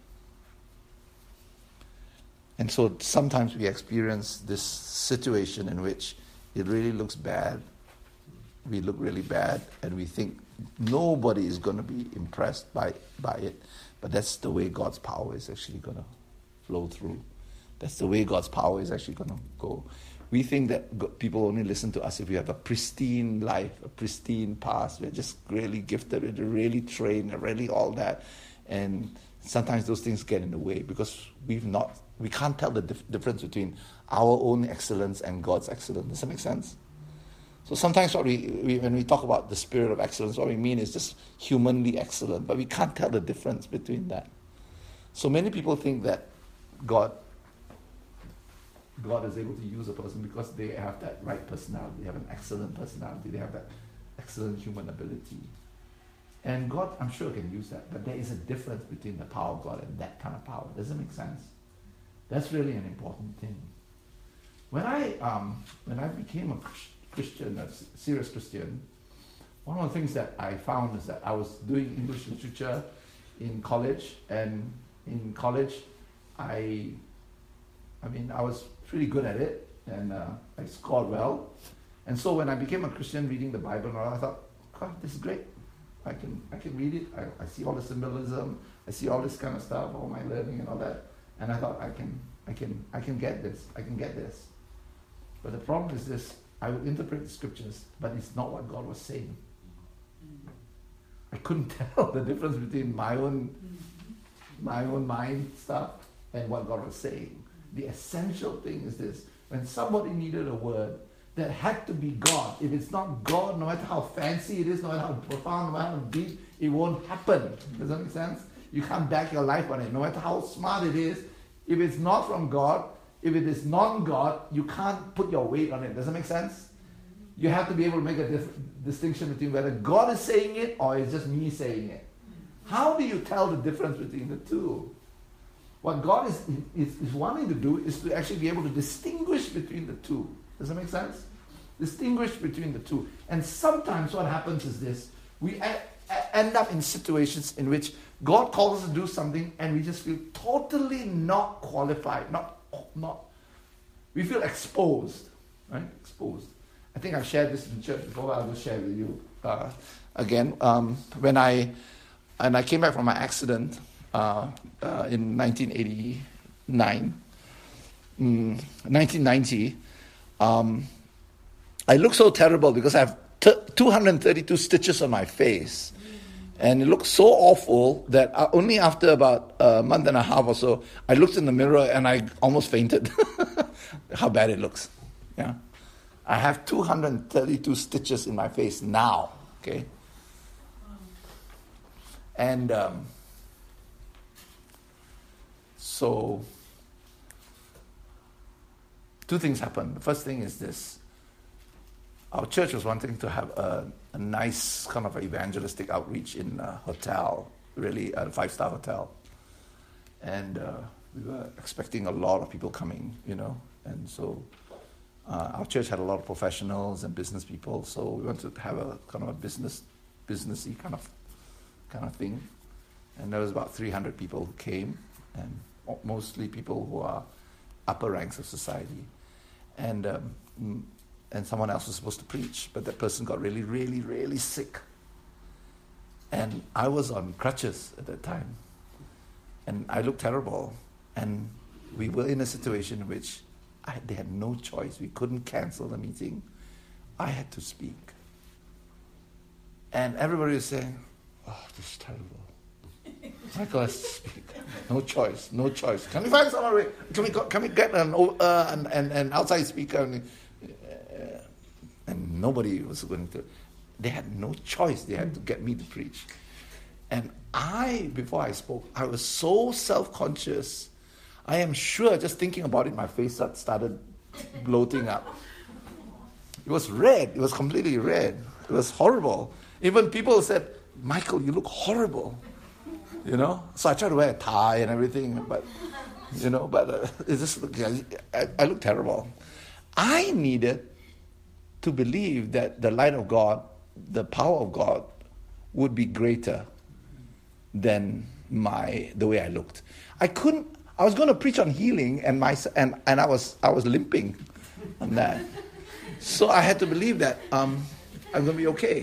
And so sometimes we experience this situation in which it really looks bad. We look really bad and we think nobody is going to be impressed by it. But that's the way God's power is actually going to flow through. That's the way God's power is actually going to go. We think that people only listen to us if we have a pristine life, a pristine past. We're just really gifted, we're really trained, really all that. And sometimes those things get in the way because we can't tell the difference between our own excellence and God's excellence. Does that make sense? So sometimes when we talk about the spirit of excellence, what we mean is just humanly excellent, but we can't tell the difference between that. So many people think that God is able to use a person because they have that right personality, they have an excellent personality, they have that excellent human ability. And God, I'm sure, can use that, but there is a difference between the power of God and that kind of power. Does it make sense? That's really an important thing. When I became a Christian, a serious Christian, one of the things that I found is that I was doing English literature in college, and in college, I was pretty good at it, and I scored well. And so when I became a Christian, reading the Bible, and all, I thought, God, this is great. I can read it. I see all the symbolism. I see all this kind of stuff, all my learning and all that. And I thought, I can get this. I can get this. But the problem is this: I would interpret the scriptures, but it's not what God was saying. I couldn't tell the difference between my own mind stuff and what God was saying. The essential thing is this: when somebody needed a word that had to be God, if it's not God, no matter how fancy it is, no matter how profound, no matter how deep, it won't happen. Does that make sense? You can't back your life on it. No matter how smart it is, if it's not from God, if it is non-God, you can't put your weight on it. Does that make sense? You have to be able to make a distinction between whether God is saying it or it's just me saying it. How do you tell the difference between the two? What God is wanting to do is to actually be able to distinguish between the two. Does that make sense? Distinguish between the two. And sometimes what happens is this: we end up in situations in which God calls us to do something and we just feel totally not qualified, we feel exposed, right? Exposed. I think I've shared this in church before. I'll just share it with you again. When I came back from my accident in 1990, I look so terrible because I have 232 stitches on my face. And it looked so awful that only after about a month and a half or so, I looked in the mirror and I almost fainted. How bad it looks. Yeah, I have 232 stitches in my face now. Okay, and so two things happened. The first thing is this: our church was wanting to have a nice kind of evangelistic outreach in a hotel, really a 5-star hotel. And we were expecting a lot of people coming, And so our church had a lot of professionals and business people, so we wanted to have a kind of a businessy kind of thing. And there was about 300 people who came, and mostly people who are upper ranks of society. And someone else was supposed to preach, but that person got really, really, really sick. And I was on crutches at that time. And I looked terrible. And we were in a situation in which they had no choice. We couldn't cancel the meeting. I had to speak. And everybody was saying, "Oh, this is terrible. Michael has to speak. No choice. Can we find someone? Can we get an outside speaker?" And nobody was going to. They had no choice. They had to get me to preach. And before I spoke, I was so self-conscious. I am sure, just thinking about it, my face started bloating up. It was red. It was completely red. It was horrible. Even people said, Michael, you look horrible. So I tried to wear a tie and everything, but it's just, I look terrible. I needed to believe that the light of God, the power of God, would be greater than the way I looked. I was going to preach on healing, and I was limping on that. So I had to believe that I'm going to be okay.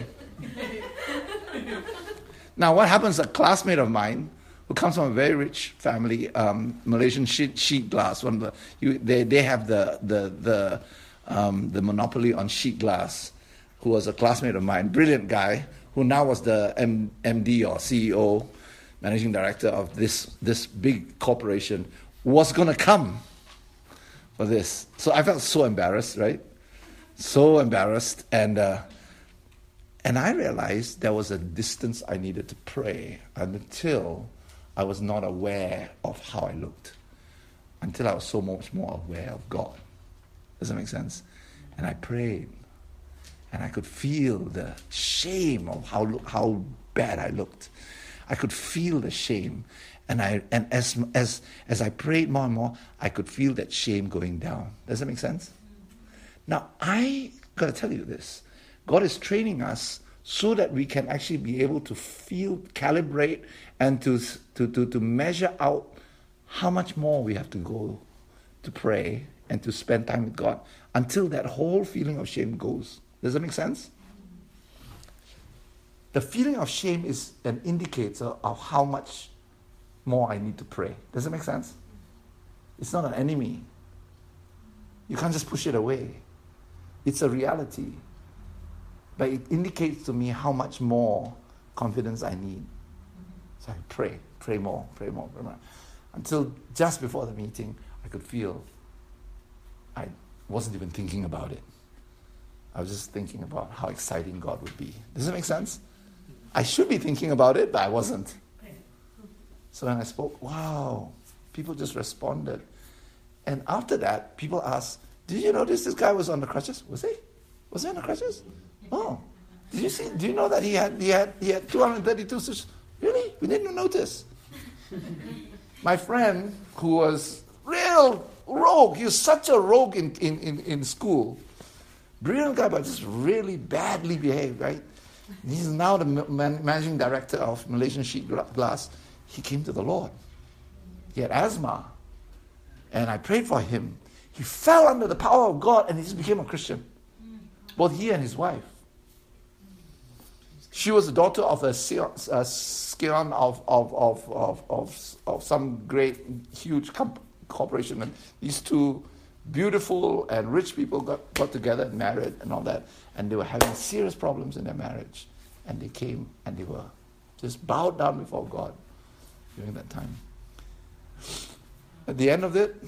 Now, what happens? A classmate of mine who comes from a very rich family, Malaysian sheet glass. They have the monopoly on sheet glass. Who was a classmate of mine, brilliant guy, who now was the MD or CEO, managing director of this big corporation, was going to come for this. So I felt so embarrassed, right? So embarrassed, and I realized there was a distance I needed to pray until I was not aware of how I looked, until I was so much more aware of God. Does that make sense? And I prayed, and I could feel the shame of how bad I looked. I could feel the shame, and as I prayed more and more, I could feel that shame going down. Does that make sense? Now, I got to tell you this. God is training us so that we can actually be able to feel, calibrate, and to measure out how much more we have to go to pray and to spend time with God until that whole feeling of shame goes. Does that make sense? The feeling of shame is an indicator of how much more I need to pray. Does that make sense? It's not an enemy. You can't just push it away. It's a reality. But it indicates to me how much more confidence I need. So I pray more. Until just before the meeting, I could feel I wasn't even thinking about it. I was just thinking about how exciting God would be. Does it make sense? I should be thinking about it, but I wasn't. So when I spoke, wow, people just responded. And after that, people asked, did you notice this guy was on the crutches? Was he? Was he on the crutches? Oh. Do you know that he had 232 stitches? Really? We didn't notice. My friend, who was real rogue, he was such a rogue in school. Brilliant guy, but just really badly behaved, right? He's now the managing director of Malaysian Sheet Glass. He came to the Lord. He had asthma. And I prayed for him. He fell under the power of God and he just became a Christian. Both he and his wife. She was the daughter of a scion of some great, huge corporation. And these two beautiful and rich people got together and married and all that. And they were having serious problems in their marriage. And they came and they were just bowed down before God during that time. At the end of it,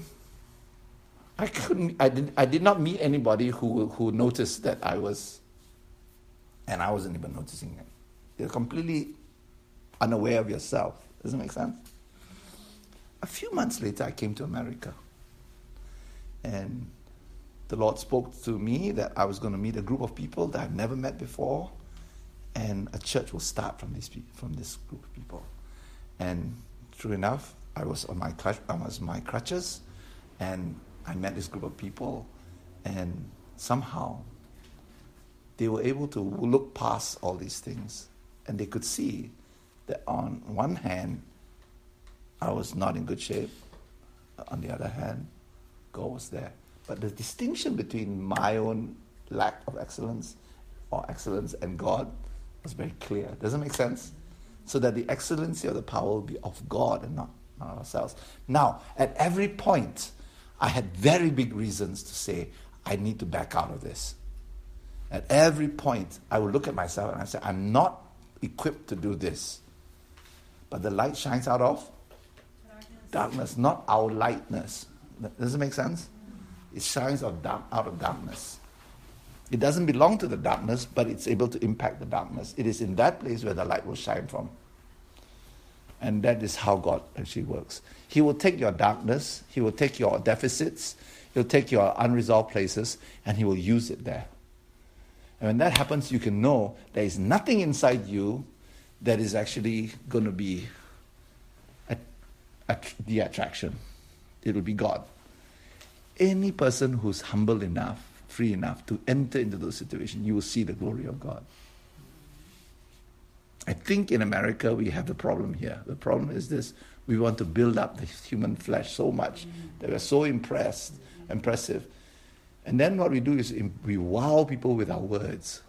I did not meet anybody who noticed that I was, and I wasn't even noticing it. You're completely unaware of yourself. Does it make sense? A few months later, I came to America. And the Lord spoke to me that I was going to meet a group of people that I've never met before, and a church will start from this group of people. And true enough, I was on my crutches, and I met this group of people, and somehow they were able to look past all these things, and they could see that on one hand, I was not in good shape. On the other hand, God was there. But the distinction between my own lack of excellence or excellence and God was very clear. Does it make sense? So that the excellency of the power will be of God and not ourselves. Now, at every point, I had very big reasons to say, I need to back out of this. At every point, I would look at myself and I say, I'm not equipped to do this. But the light shines out of darkness, not our lightness. Does it make sense? It shines out of darkness. It doesn't belong to the darkness, but it's able to impact the darkness. It is in that place where the light will shine from. And that is how God actually works. He will take your darkness, He will take your deficits, He'll take your unresolved places, and He will use it there. And when that happens, you can know there is nothing inside you that is actually going to be the attraction. It will be God. Any person who's humble enough, free enough to enter into those situations, you will see the glory of God. I think in America we have the problem here. The problem is this: we want to build up the human flesh so much that we're so impressive. And then what we do is we wow people with our words.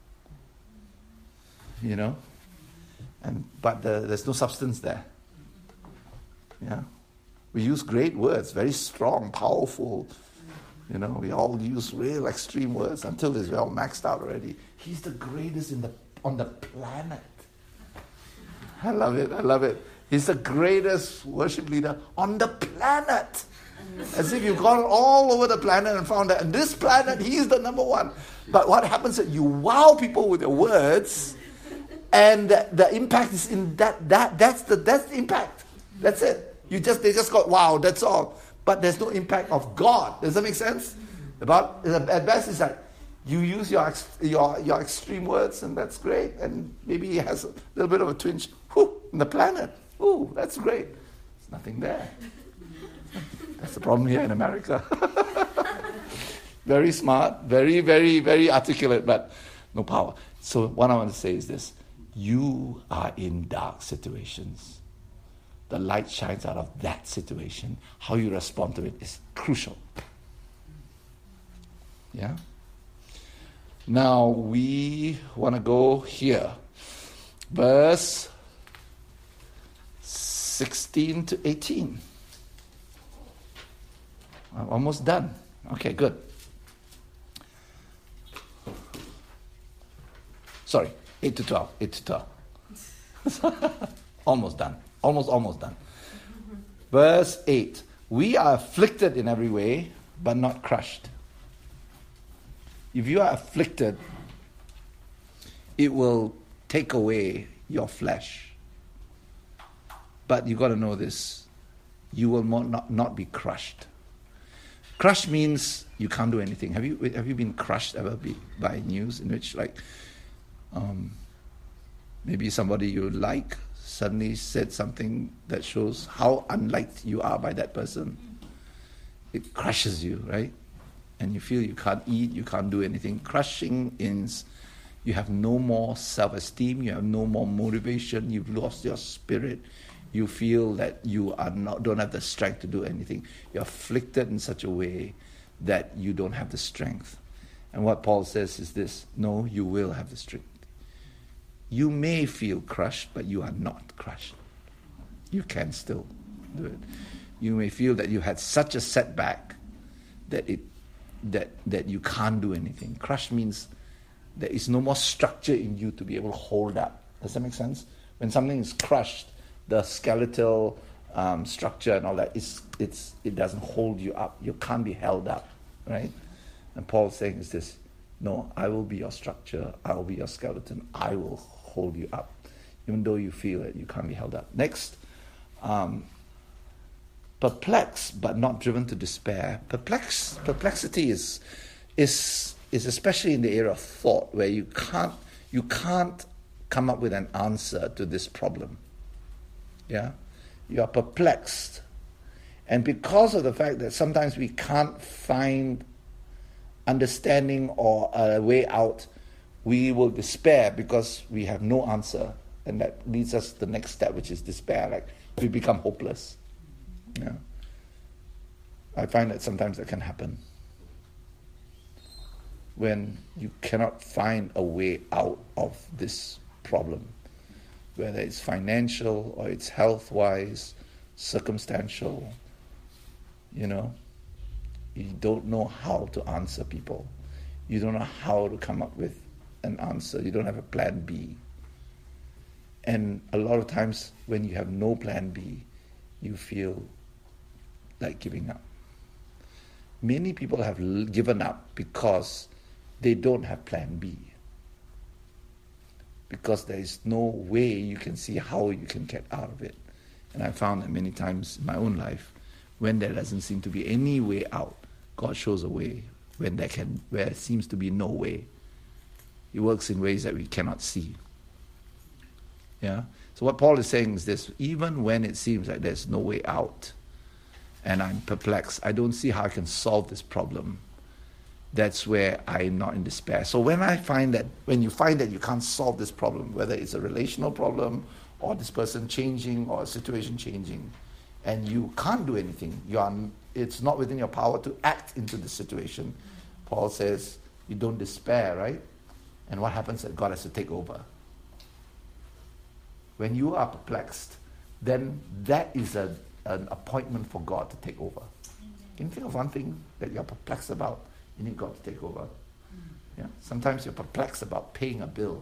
But there's no substance there. Yeah, we use great words, very strong, powerful. We all use real extreme words until we're all maxed out already. He's the greatest on the planet. I love it. He's the greatest worship leader on the planet. As if you've gone all over the planet and found that on this planet, he's the number one. But what happens is you wow people with your words, and the impact is in that's the impact. That's it. They just got wow, that's all. But there's no impact of God. Does that make sense? At best, it's like you use your extreme words, and that's great. And maybe he has a little bit of a twinge. In the planet. That's great. There's nothing there. That's the problem here in America. Very smart, very, very, very articulate, but no power. So what I want to say is this: you are in dark situations. The light shines out of that situation. How you respond to it is crucial. Yeah? Now we want to go here. Verse 16 to 18. I'm almost done. Okay, good. Sorry, 8 to 12. 8 to 12. Almost done. Almost done. Verse 8. We are afflicted in every way, but not crushed. If you are afflicted, it will take away your flesh. But you got to know this: you will not be crushed. Crushed means you can't do anything. Have you been crushed ever by news in which maybe somebody you like suddenly said something that shows how unliked you are by that person? It crushes you, right? And you feel you can't eat, you can't do anything. Crushing is you have no more self-esteem, you have no more motivation, you've lost your spirit. You feel that you don't have the strength to do anything. You're afflicted in such a way that you don't have the strength. And what Paul says is this: no, you will have the strength. You may feel crushed, but you are not crushed. You can still do it. You may feel that you had such a setback that you can't do anything. Crushed means there is no more structure in you to be able to hold up. Does that make sense? When something is crushed, the skeletal structure and all that, it doesn't hold you up. You can't be held up, right? And Paul's saying is this: no, I will be your structure. I will be your skeleton. I will hold you up, even though you feel that you can't be held up. Next, perplexed but not driven to despair. Perplexity is especially in the area of thought, where you can't come up with an answer to this problem. Yeah, you are perplexed, and because of the fact that sometimes we can't find understanding or a way out, we will despair because we have no answer, and that leads us to the next step, which is despair. Like we become hopeless. Yeah, I find that sometimes that can happen when you cannot find a way out of this problem. Whether it's financial or it's health-wise, circumstantial, you don't know how to answer people. You don't know how to come up with an answer. You don't have a plan B. And a lot of times when you have no plan B, you feel like giving up. Many people have given up because they don't have plan B. Because there is no way you can see how you can get out of it. And I found that many times in my own life, when there doesn't seem to be any way out, God shows a way where there seems to be no way. He works in ways that we cannot see. Yeah? So what Paul is saying is this: even when it seems like there's no way out, and I'm perplexed, I don't see how I can solve this problem, that's where I'm not in despair. So when you find that you can't solve this problem, whether it's a relational problem, or this person changing, or a situation changing, and you can't do anything, it's not within your power to act into the situation, Paul says, you don't despair, right? And what happens is that God has to take over. When you are perplexed, then that is an appointment for God to take over. Can you think of one thing that you're perplexed about? You need God to take over. Yeah? Sometimes you're perplexed about paying a bill.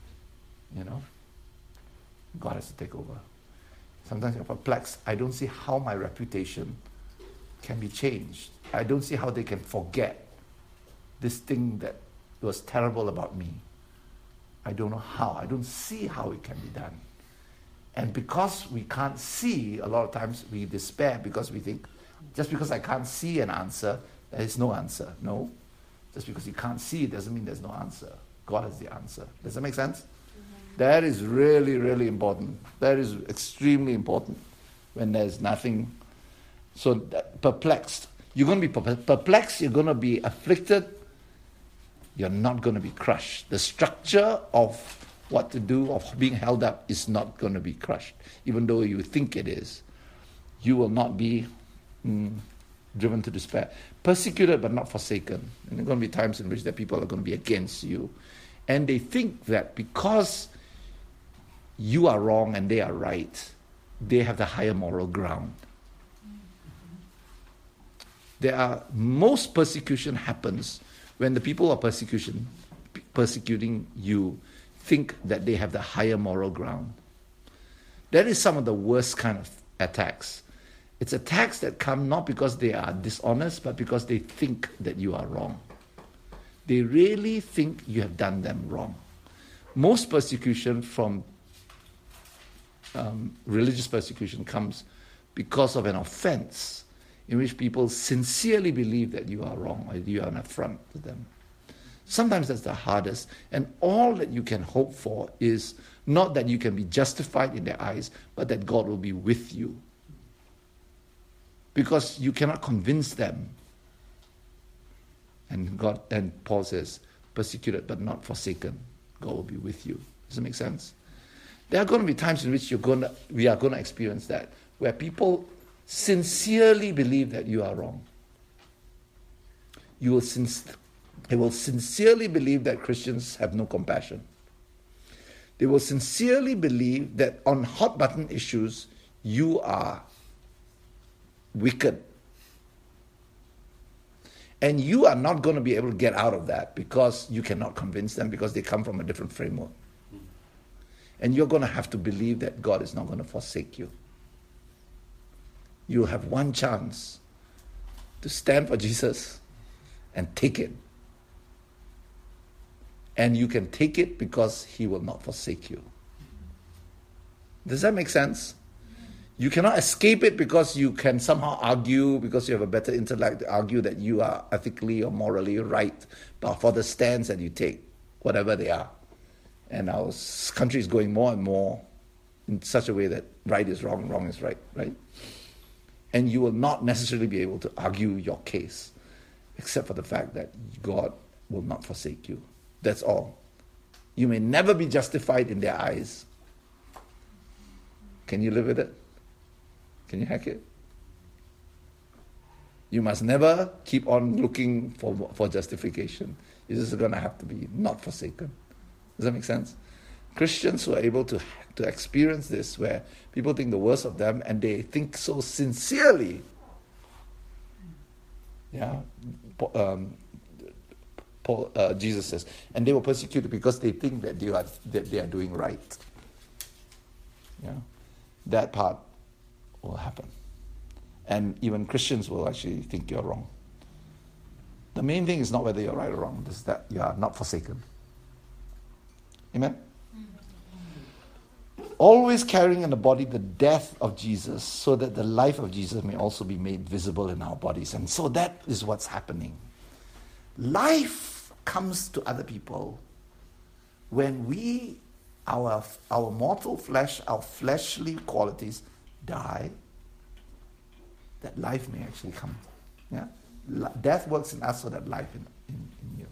God has to take over. Sometimes you're perplexed. I don't see how my reputation can be changed. I don't see how they can forget this thing that was terrible about me. I don't know how. I don't see how it can be done. And because we can't see, a lot of times we despair because we think, just because I can't see an answer, there is no answer. No. Just because you can't see it doesn't mean there's no answer. God has the answer. Does that make sense? Mm-hmm. That is really, really important. That is extremely important when there's nothing. So perplexed. You're going to be perplexed. You're going to be afflicted. You're not going to be crushed. The structure of what to do, of being held up, is not going to be crushed. Even though you think it is. You will not be driven to despair. Persecuted but not forsaken. And there are going to be times in which that people are going to be against you. And they think that because you are wrong and they are right, they have the higher moral ground. Most persecution happens when the people who are persecuting you think that they have the higher moral ground. That is some of the worst kind of attacks. It's attacks that come not because they are dishonest, but because they think that you are wrong. They really think you have done them wrong. Most persecution from religious persecution comes because of an offense in which people sincerely believe that you are wrong or you are an affront to them. Sometimes that's the hardest, and all that you can hope for is not that you can be justified in their eyes, but that God will be with you. Because you cannot convince them. And Paul says, persecuted but not forsaken, God will be with you. Does it make sense? There are going to be times in which we are going to experience that, where people sincerely believe that you are wrong. They will sincerely believe that Christians have no compassion. They will sincerely believe that on hot button issues, you are wicked. And you are not going to be able to get out of that because you cannot convince them, because they come from a different framework. And you're going to have to believe that God is not going to forsake you. You have one chance to stand for Jesus and take it. And you can take it because he will not forsake you. Does that make sense? You cannot escape it because you can somehow argue, because you have a better intellect, argue that you are ethically or morally right, but for the stands that you take, whatever they are. And our country is going more and more in such a way that right is wrong, wrong is right, right? And you will not necessarily be able to argue your case, except for the fact that God will not forsake you. That's all. You may never be justified in their eyes. Can you live with it? Can you hack it? You must never keep on looking for justification. You're just going to have to be not forsaken. Does that make sense? Christians who are able to experience this, where people think the worst of them and they think so sincerely. Yeah. Jesus says, and they were persecuted because they think that they are doing right. Yeah, that part will happen, and even Christians will actually think you're wrong. The main thing is not whether you're right or wrong; it's that you are not forsaken. Amen. Always carrying in the body the death of Jesus, so that the life of Jesus may also be made visible in our bodies. And so that is what's happening. Life comes to other people when our mortal flesh, our fleshly qualities die, that life may actually come. Yeah? Death works in us so that life in you.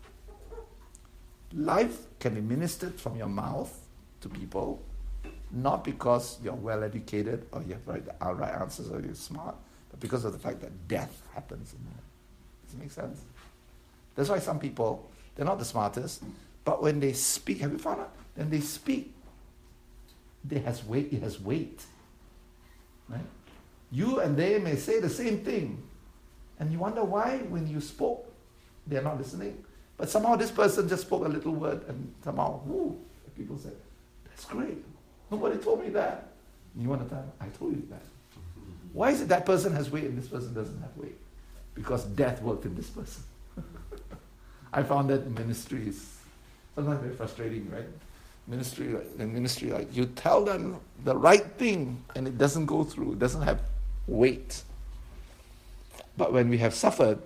Life can be ministered from your mouth to people, not because you're well educated or you have the right answers or you're smart, but because of the fact that death happens in you. Does it make sense? That's why some people, they're not the smartest, but when they speak, have you found out? When they speak, it has weight. Right? You and they may say the same thing, and you wonder why when you spoke, they're not listening. But somehow this person just spoke a little word, and somehow, people said, that's great. Nobody told me that. And you want to tell, I told you that. Why is it that person has weight and this person doesn't have weight? Because death worked in this person. I found that in ministry is sometimes very frustrating, right? In ministry, like you tell them the right thing and it doesn't go through, it doesn't have weight. But when we have suffered,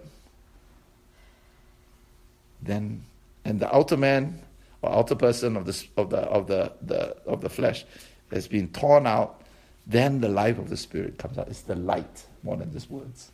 then, and the outer man or outer person of the flesh has been torn out, then the life of the Spirit comes out. It's the light more than just words.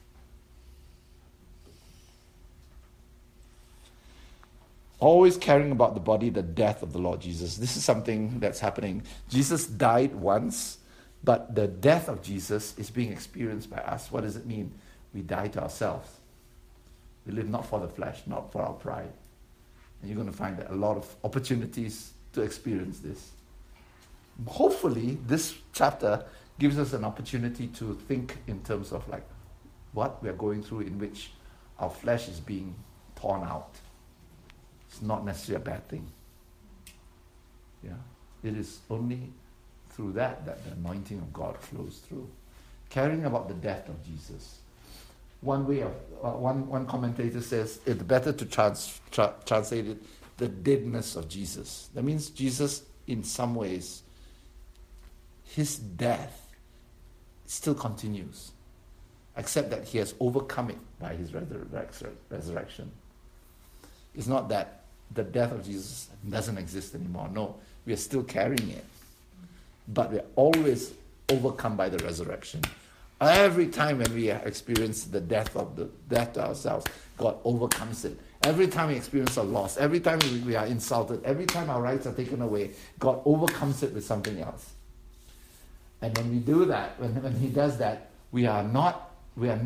Always carrying about the body the death of the Lord Jesus. This is something that's happening. Jesus died once, but the death of Jesus is being experienced by us. What does it mean? We die to ourselves. We live not for the flesh, not for our pride. And you're going to find a lot of opportunities to experience this. Hopefully, this chapter gives us an opportunity to think in terms of like what we are going through in which our flesh is being torn out. It's not necessarily a bad thing. Yeah, it is only through that the anointing of God flows through. Caring about the death of Jesus. One way of one commentator says it's better to translate it the deadness of Jesus. That means Jesus, in some ways, his death still continues, except that he has overcome it by his resurrection. It's not that the death of Jesus doesn't exist anymore. No, we are still carrying it. But we're always overcome by the resurrection. Every time when we experience the death to ourselves, God overcomes it. Every time we experience a loss, every time we are insulted, every time our rights are taken away, God overcomes it with something else. And when we do that, when he does that, we are not worried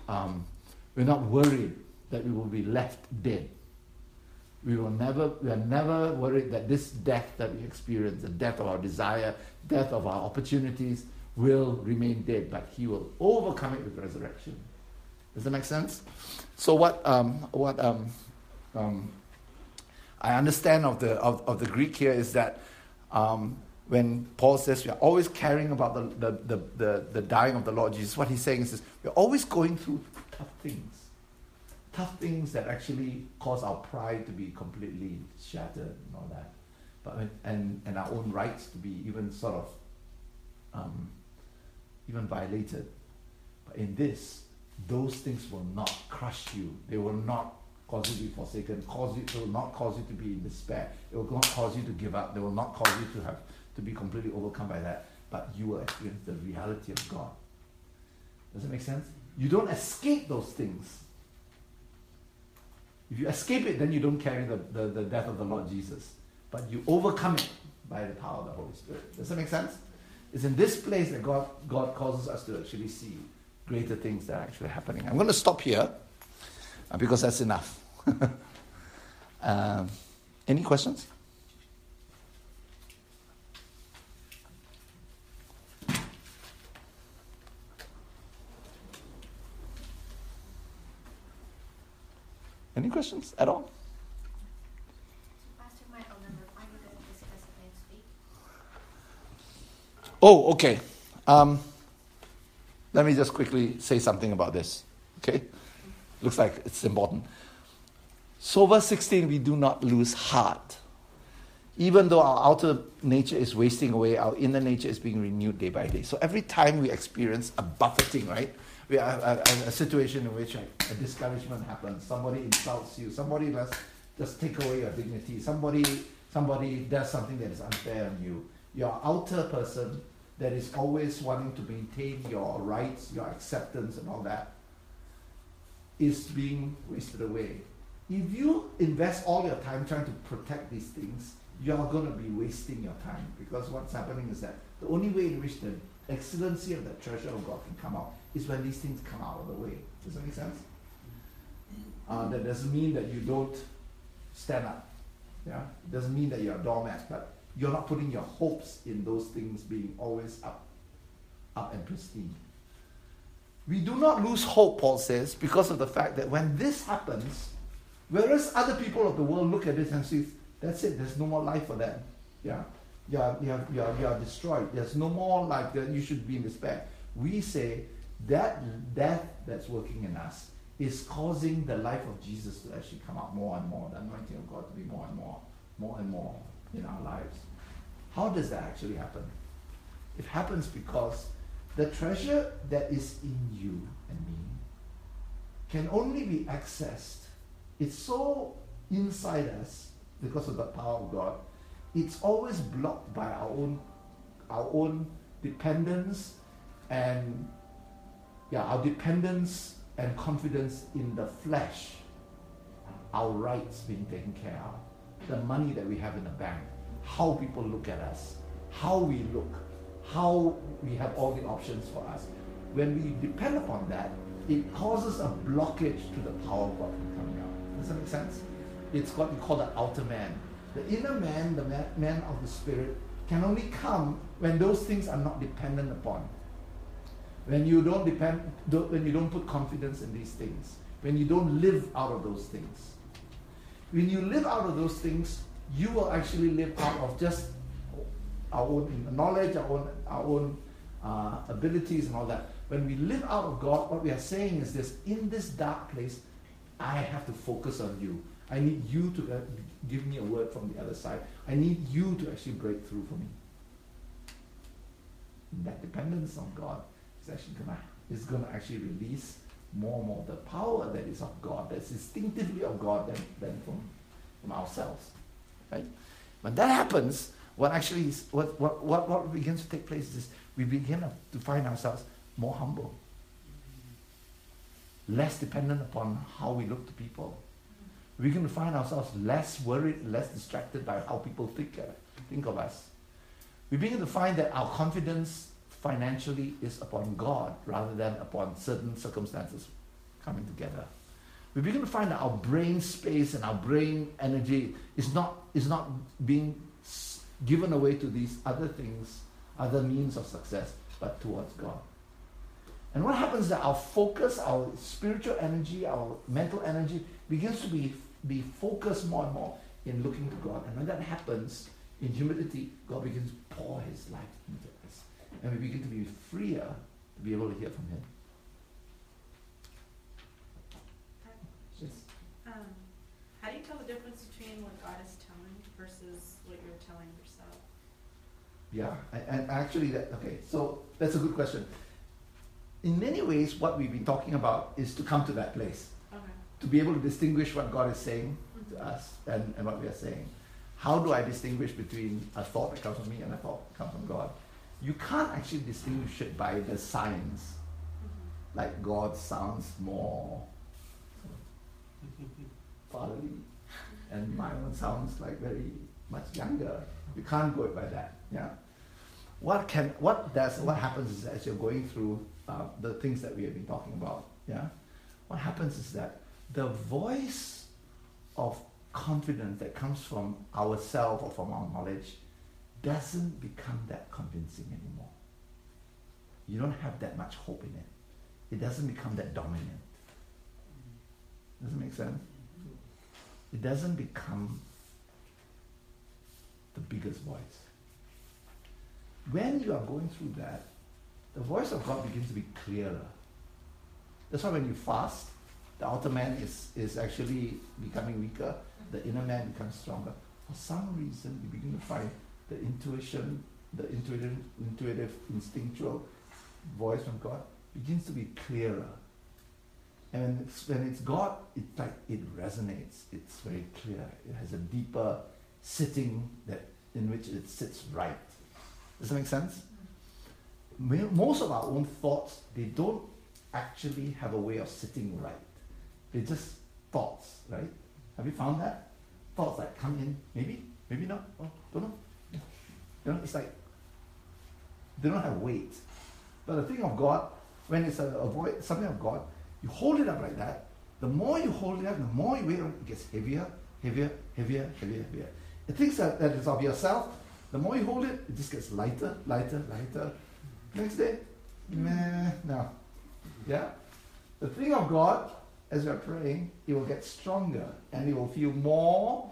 that we will be left dead. We are never worried that this death that we experience, the death of our desire, death of our opportunities, will remain dead, but he will overcome it with resurrection. Does that make sense? So what I understand of the Greek here is that when Paul says we are always caring about the dying of the Lord Jesus, what he's saying is we're always going through tough things that actually cause our pride to be completely shattered and all that, but and our own rights to be even sort of even violated. But in this, those things will not crush you. They will not cause you to be forsaken. They will not cause you to be in despair. It will not cause you to give up. They will not cause you to be completely overcome by that. But you will experience the reality of God. Does it make sense? You don't escape those things. If you escape it, then you don't carry the death of the Lord Jesus. But you overcome it by the power of the Holy Spirit. Does that make sense? It's in this place that God causes us to actually see greater things that are actually happening. I'm going to stop here because that's enough. Any questions? Any questions at all? Pastor Michael, number 5, we're going to discuss it next week. Oh, okay. Let me just quickly say something about this. Okay? Looks like it's important. So verse 16, we do not lose heart. Even though our outer nature is wasting away, our inner nature is being renewed day by day. So every time we experience a buffeting, right? We have a situation in which a discouragement happens. Somebody insults you. Somebody just take away your dignity. Somebody does something that is unfair on you. Your outer person that is always wanting to maintain your rights, your acceptance and all that is being wasted away. If you invest all your time trying to protect these things, you're going to be wasting your time, because what's happening is that the only way in which the excellency of the treasure of God can come out is when these things come out of the way. Does that make sense? That doesn't mean that you don't stand up. Yeah, it doesn't mean that you're a doormat, but you're not putting your hopes in those things being always up and pristine. We do not lose hope, Paul says, because of the fact that when this happens, whereas other people of the world look at it and say, that's it, there's no more life for them. Yeah, you are destroyed. There's no more life. You should be in despair. We say that death that's working in us is causing the life of Jesus to actually come out more and more, the anointing of God to be more and more in our lives. How does that actually happen? It happens because the treasure that is in you and me can only be accessed. It's so inside us because of the power of God. It's always blocked by our own dependence and our dependence and confidence in the flesh, our rights being taken care of, the money that we have in the bank, how people look at us, how we look, how we have all the options for us. When we depend upon that, it causes a blockage to the power of God from coming out. Does that make sense? It's what we call the outer man. The inner man, the man of the spirit, can only come when those things are not dependent upon. When you don't put confidence in these things. When you don't live out of those things. When you live out of those things, you will actually live out of just our own knowledge, our own abilities and all that. When we live out of God, what we are saying is this: in this dark place, I have to focus on you. I need you to give me a word from the other side. I need you to actually break through for me. And that dependence on God is actually going to actually release more and more the power that is of God, that's instinctively of God than from ourselves. Right? When that happens, what begins to take place is we begin to find ourselves more humble, less dependent upon how we look to people. We begin to find ourselves less worried, less distracted by how people think of us. We begin to find that our confidence financially is upon God rather than upon certain circumstances coming together. We begin to find that our brain space and our brain energy is not being given away to these other things, other means of success, but towards God. And what happens is that our focus, our spiritual energy, our mental energy begins to be focused more and more in looking to God. And when that happens, in humility, God begins to pour His life into us. And we begin to be freer to be able to hear from Him. Yes. How do you tell the difference between what God is telling versus what you're telling yourself? Yeah, and actually, so that's a good question. In many ways, what we've been talking about is to come to that place. Okay. To be able to distinguish what God is saying to us and what we are saying. How do I distinguish between a thought that comes from me and a thought that comes from God? You can't actually distinguish it by the signs. Like God sounds more fatherly, and my own sounds like very much younger. You can't go by that. Yeah. What happens is, as you're going through the things that we have been talking about, yeah, what happens is that the voice of confidence that comes from ourselves or from our knowledge doesn't become that convincing anymore. You don't have that much hope in it. It doesn't become that dominant. Does it make sense? It doesn't become the biggest voice. When you are going through that, the voice of God begins to be clearer. That's why when you fast, the outer man is actually becoming weaker, the inner man becomes stronger. for some reason, you begin to find the intuition, the intuitive, instinctual voice from God begins to be clearer. And when it's God, it resonates. It's very clear. It has a deeper sitting in which it sits right. Does that make sense? Most of our own thoughts, they don't actually have a way of sitting right. They're just thoughts, right? Have you found that? Thoughts that come in, maybe not, don't know. You know, it's like they don't have weight. But the thing of God, when it's something of God, you hold it up like that. The more you hold it up, the more you weigh on it, it gets heavier, heavier, heavier, heavier, heavier. The things that is of yourself, the more you hold it, it just gets lighter, lighter, lighter. Next day, no. Yeah? The thing of God, as you're praying, it will get stronger and it will feel more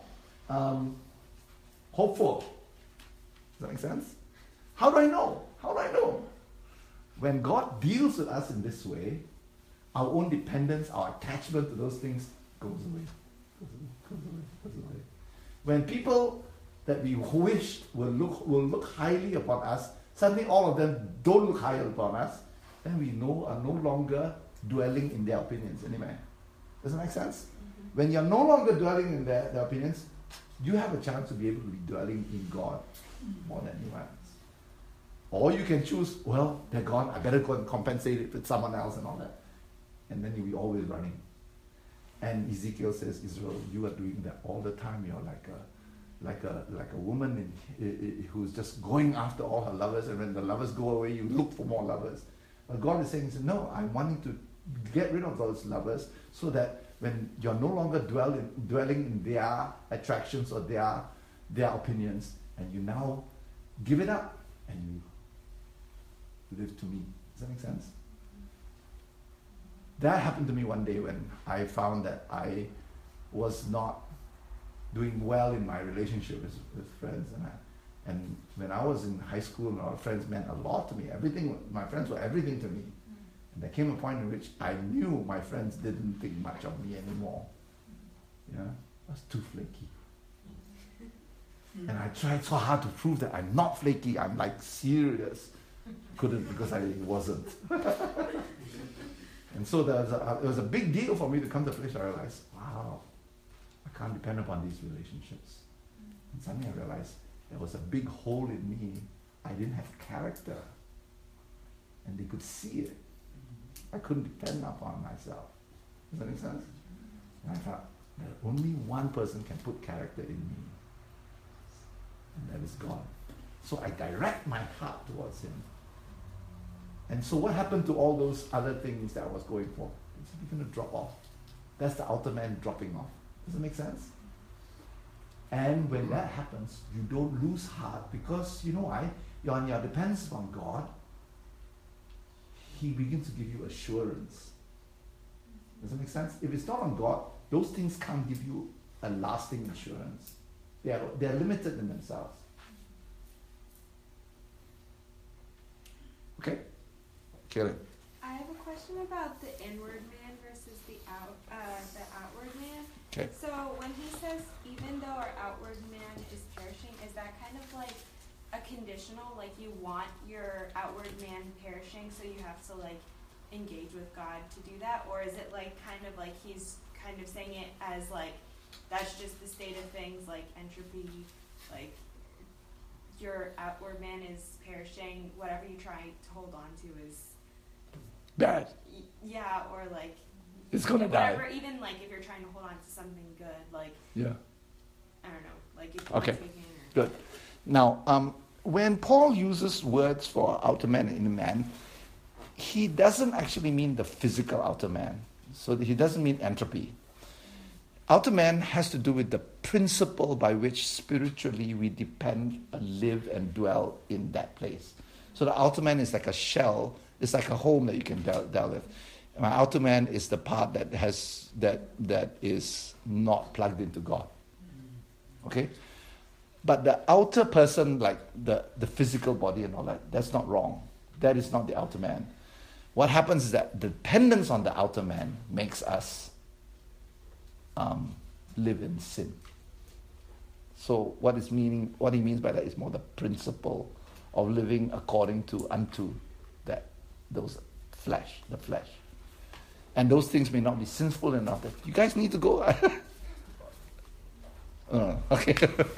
hopeful. Does that make sense? How do I know? How do I know? When God deals with us in this way, our own dependence, our attachment to those things goes away. Goes away. When people that we wished will look highly upon us, suddenly all of them don't look highly upon us, then we are no longer dwelling in their opinions anymore. Does that make sense? Mm-hmm. When you're no longer dwelling in their opinions, you have a chance to be able to be dwelling in God more than anyone else. Or you can choose, well, they're gone, I better go and compensate it with someone else and all that. And then you'll be always running. And Ezekiel says, Israel, you are doing that all the time. You're like a woman who's just going after all her lovers, and when the lovers go away, you look for more lovers. But God is saying, no, I want you to get rid of those lovers so that when you're no longer dwelling in their attractions or their opinions, and you now give it up and you live to me. Does that make sense? That happened to me one day when I found that I was not doing well in my relationship with friends, and when I was in high school, our friends meant a lot to me. My friends were everything to me. And there came a point in which I knew my friends didn't think much of me anymore. Yeah, I was too flaky. And I tried so hard to prove that I'm not flaky. I'm like serious. Couldn't, because I wasn't. And so it was a big deal for me to come to a place where I realized, wow, I can't depend upon these relationships. And suddenly I realized there was a big hole in me. I didn't have character. And they could see it. I couldn't depend upon myself. Does that make sense? And I thought, that only one person can put character in me. And that is God. So I direct my heart towards Him. And so what happened to all those other things that I was going for? It's going to drop off. That's the outer man dropping off. Does it make sense? And when that happens, you don't lose heart, because you know why? You're on your dependence on God. He begins to give you assurance. Does it make sense? If it's not on God, those things can't give you a lasting assurance. They're limited in themselves. Okay? Kelly. I have a question about the inward man versus the outward man. Okay. So when he says, even though our outward man is perishing, is that kind of like a conditional, like you want your outward man perishing, so you have to like engage with God to do that? Or is it like kind of like he's kind of saying it as like, that's just the state of things, like entropy, like your outward man is perishing, whatever you try to hold on to is bad. Yeah, or like it's gonna die. Even like if you're trying to hold on to something good, like yeah, I don't know, like if okay, good. Now, when Paul uses words for outer man and inner man, he doesn't actually mean the physical outer man. So he doesn't mean entropy. Outer man has to do with the principle by which spiritually we depend, live, and dwell in that place. So the outer man is like a shell. It's like a home that you can dwell with. My outer man is the part that is not plugged into God. Okay? But the outer person, like the physical body and all that, that's not wrong. That is not the outer man. What happens is that dependence on the outer man makes us live in sin. So what he means by that is more the principle of living according to unto that those flesh, the flesh. And those things may not be sinful enough that you guys need to go. Oh, okay.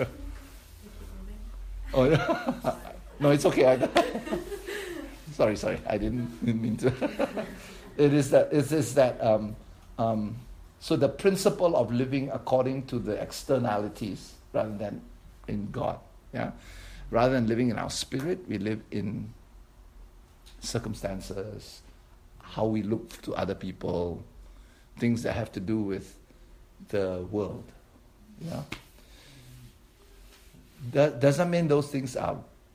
Oh, yeah. No, it's okay. Sorry. I didn't mean to. It is that. So the principle of living according to the externalities rather than in God. Yeah. Rather than living in our spirit, we live in circumstances, how we look to other people, things that have to do with the world. Yeah. That doesn't mean those things are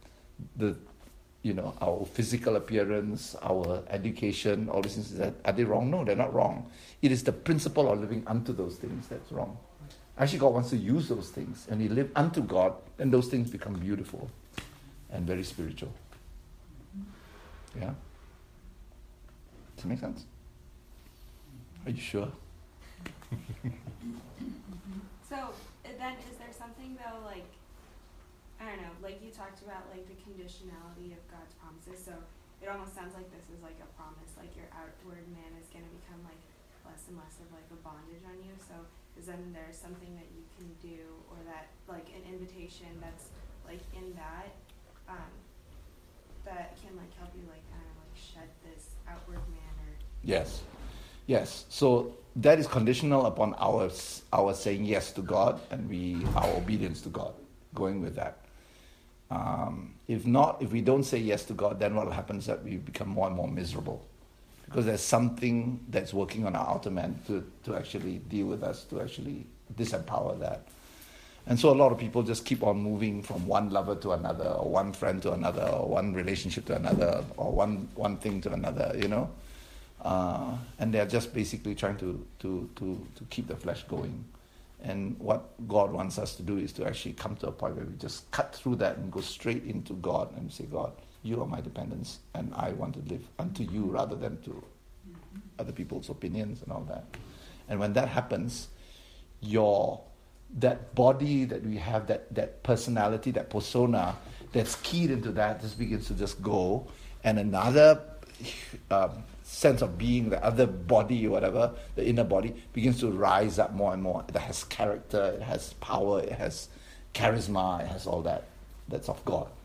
our physical appearance, our education, all these things. Are they wrong? No, they're not wrong. It is the principle of living unto those things that's wrong. Actually, God wants to use those things. And we live unto God, then those things become beautiful and very spiritual. Yeah? Does it make sense? Are you sure? So then is there something though, like, I don't know, like you talked about like the conditionality of God's promises, so it almost sounds like this is like a promise, like your outward man is going to become like less and less of like a bondage on you, so is then there's something that you can do, or that like an invitation that's like in that that can like help you like, I don't know, like shed this outward man or... Yes. So that is conditional upon our saying yes to God and our obedience to God, going with that. If we don't say yes to God, then what happens is that we become more and more miserable, because there's something that's working on our outer man to actually deal with us, to actually disempower that. And so a lot of people just keep on moving from one lover to another, or one friend to another, or one relationship to another, or one thing to another, and they're just basically trying to keep the flesh going. And what God wants us to do is to actually come to a point where we just cut through that and go straight into God and say, God, you are my dependence, and I want to live unto you rather than to other people's opinions and all that. And when that happens, that body that we have, that personality, that persona that's keyed into that just begins to just go, and another sense of being, the other body or whatever, the inner body, begins to rise up more and more. It has character, it has power, it has charisma, it has all that. That's of God.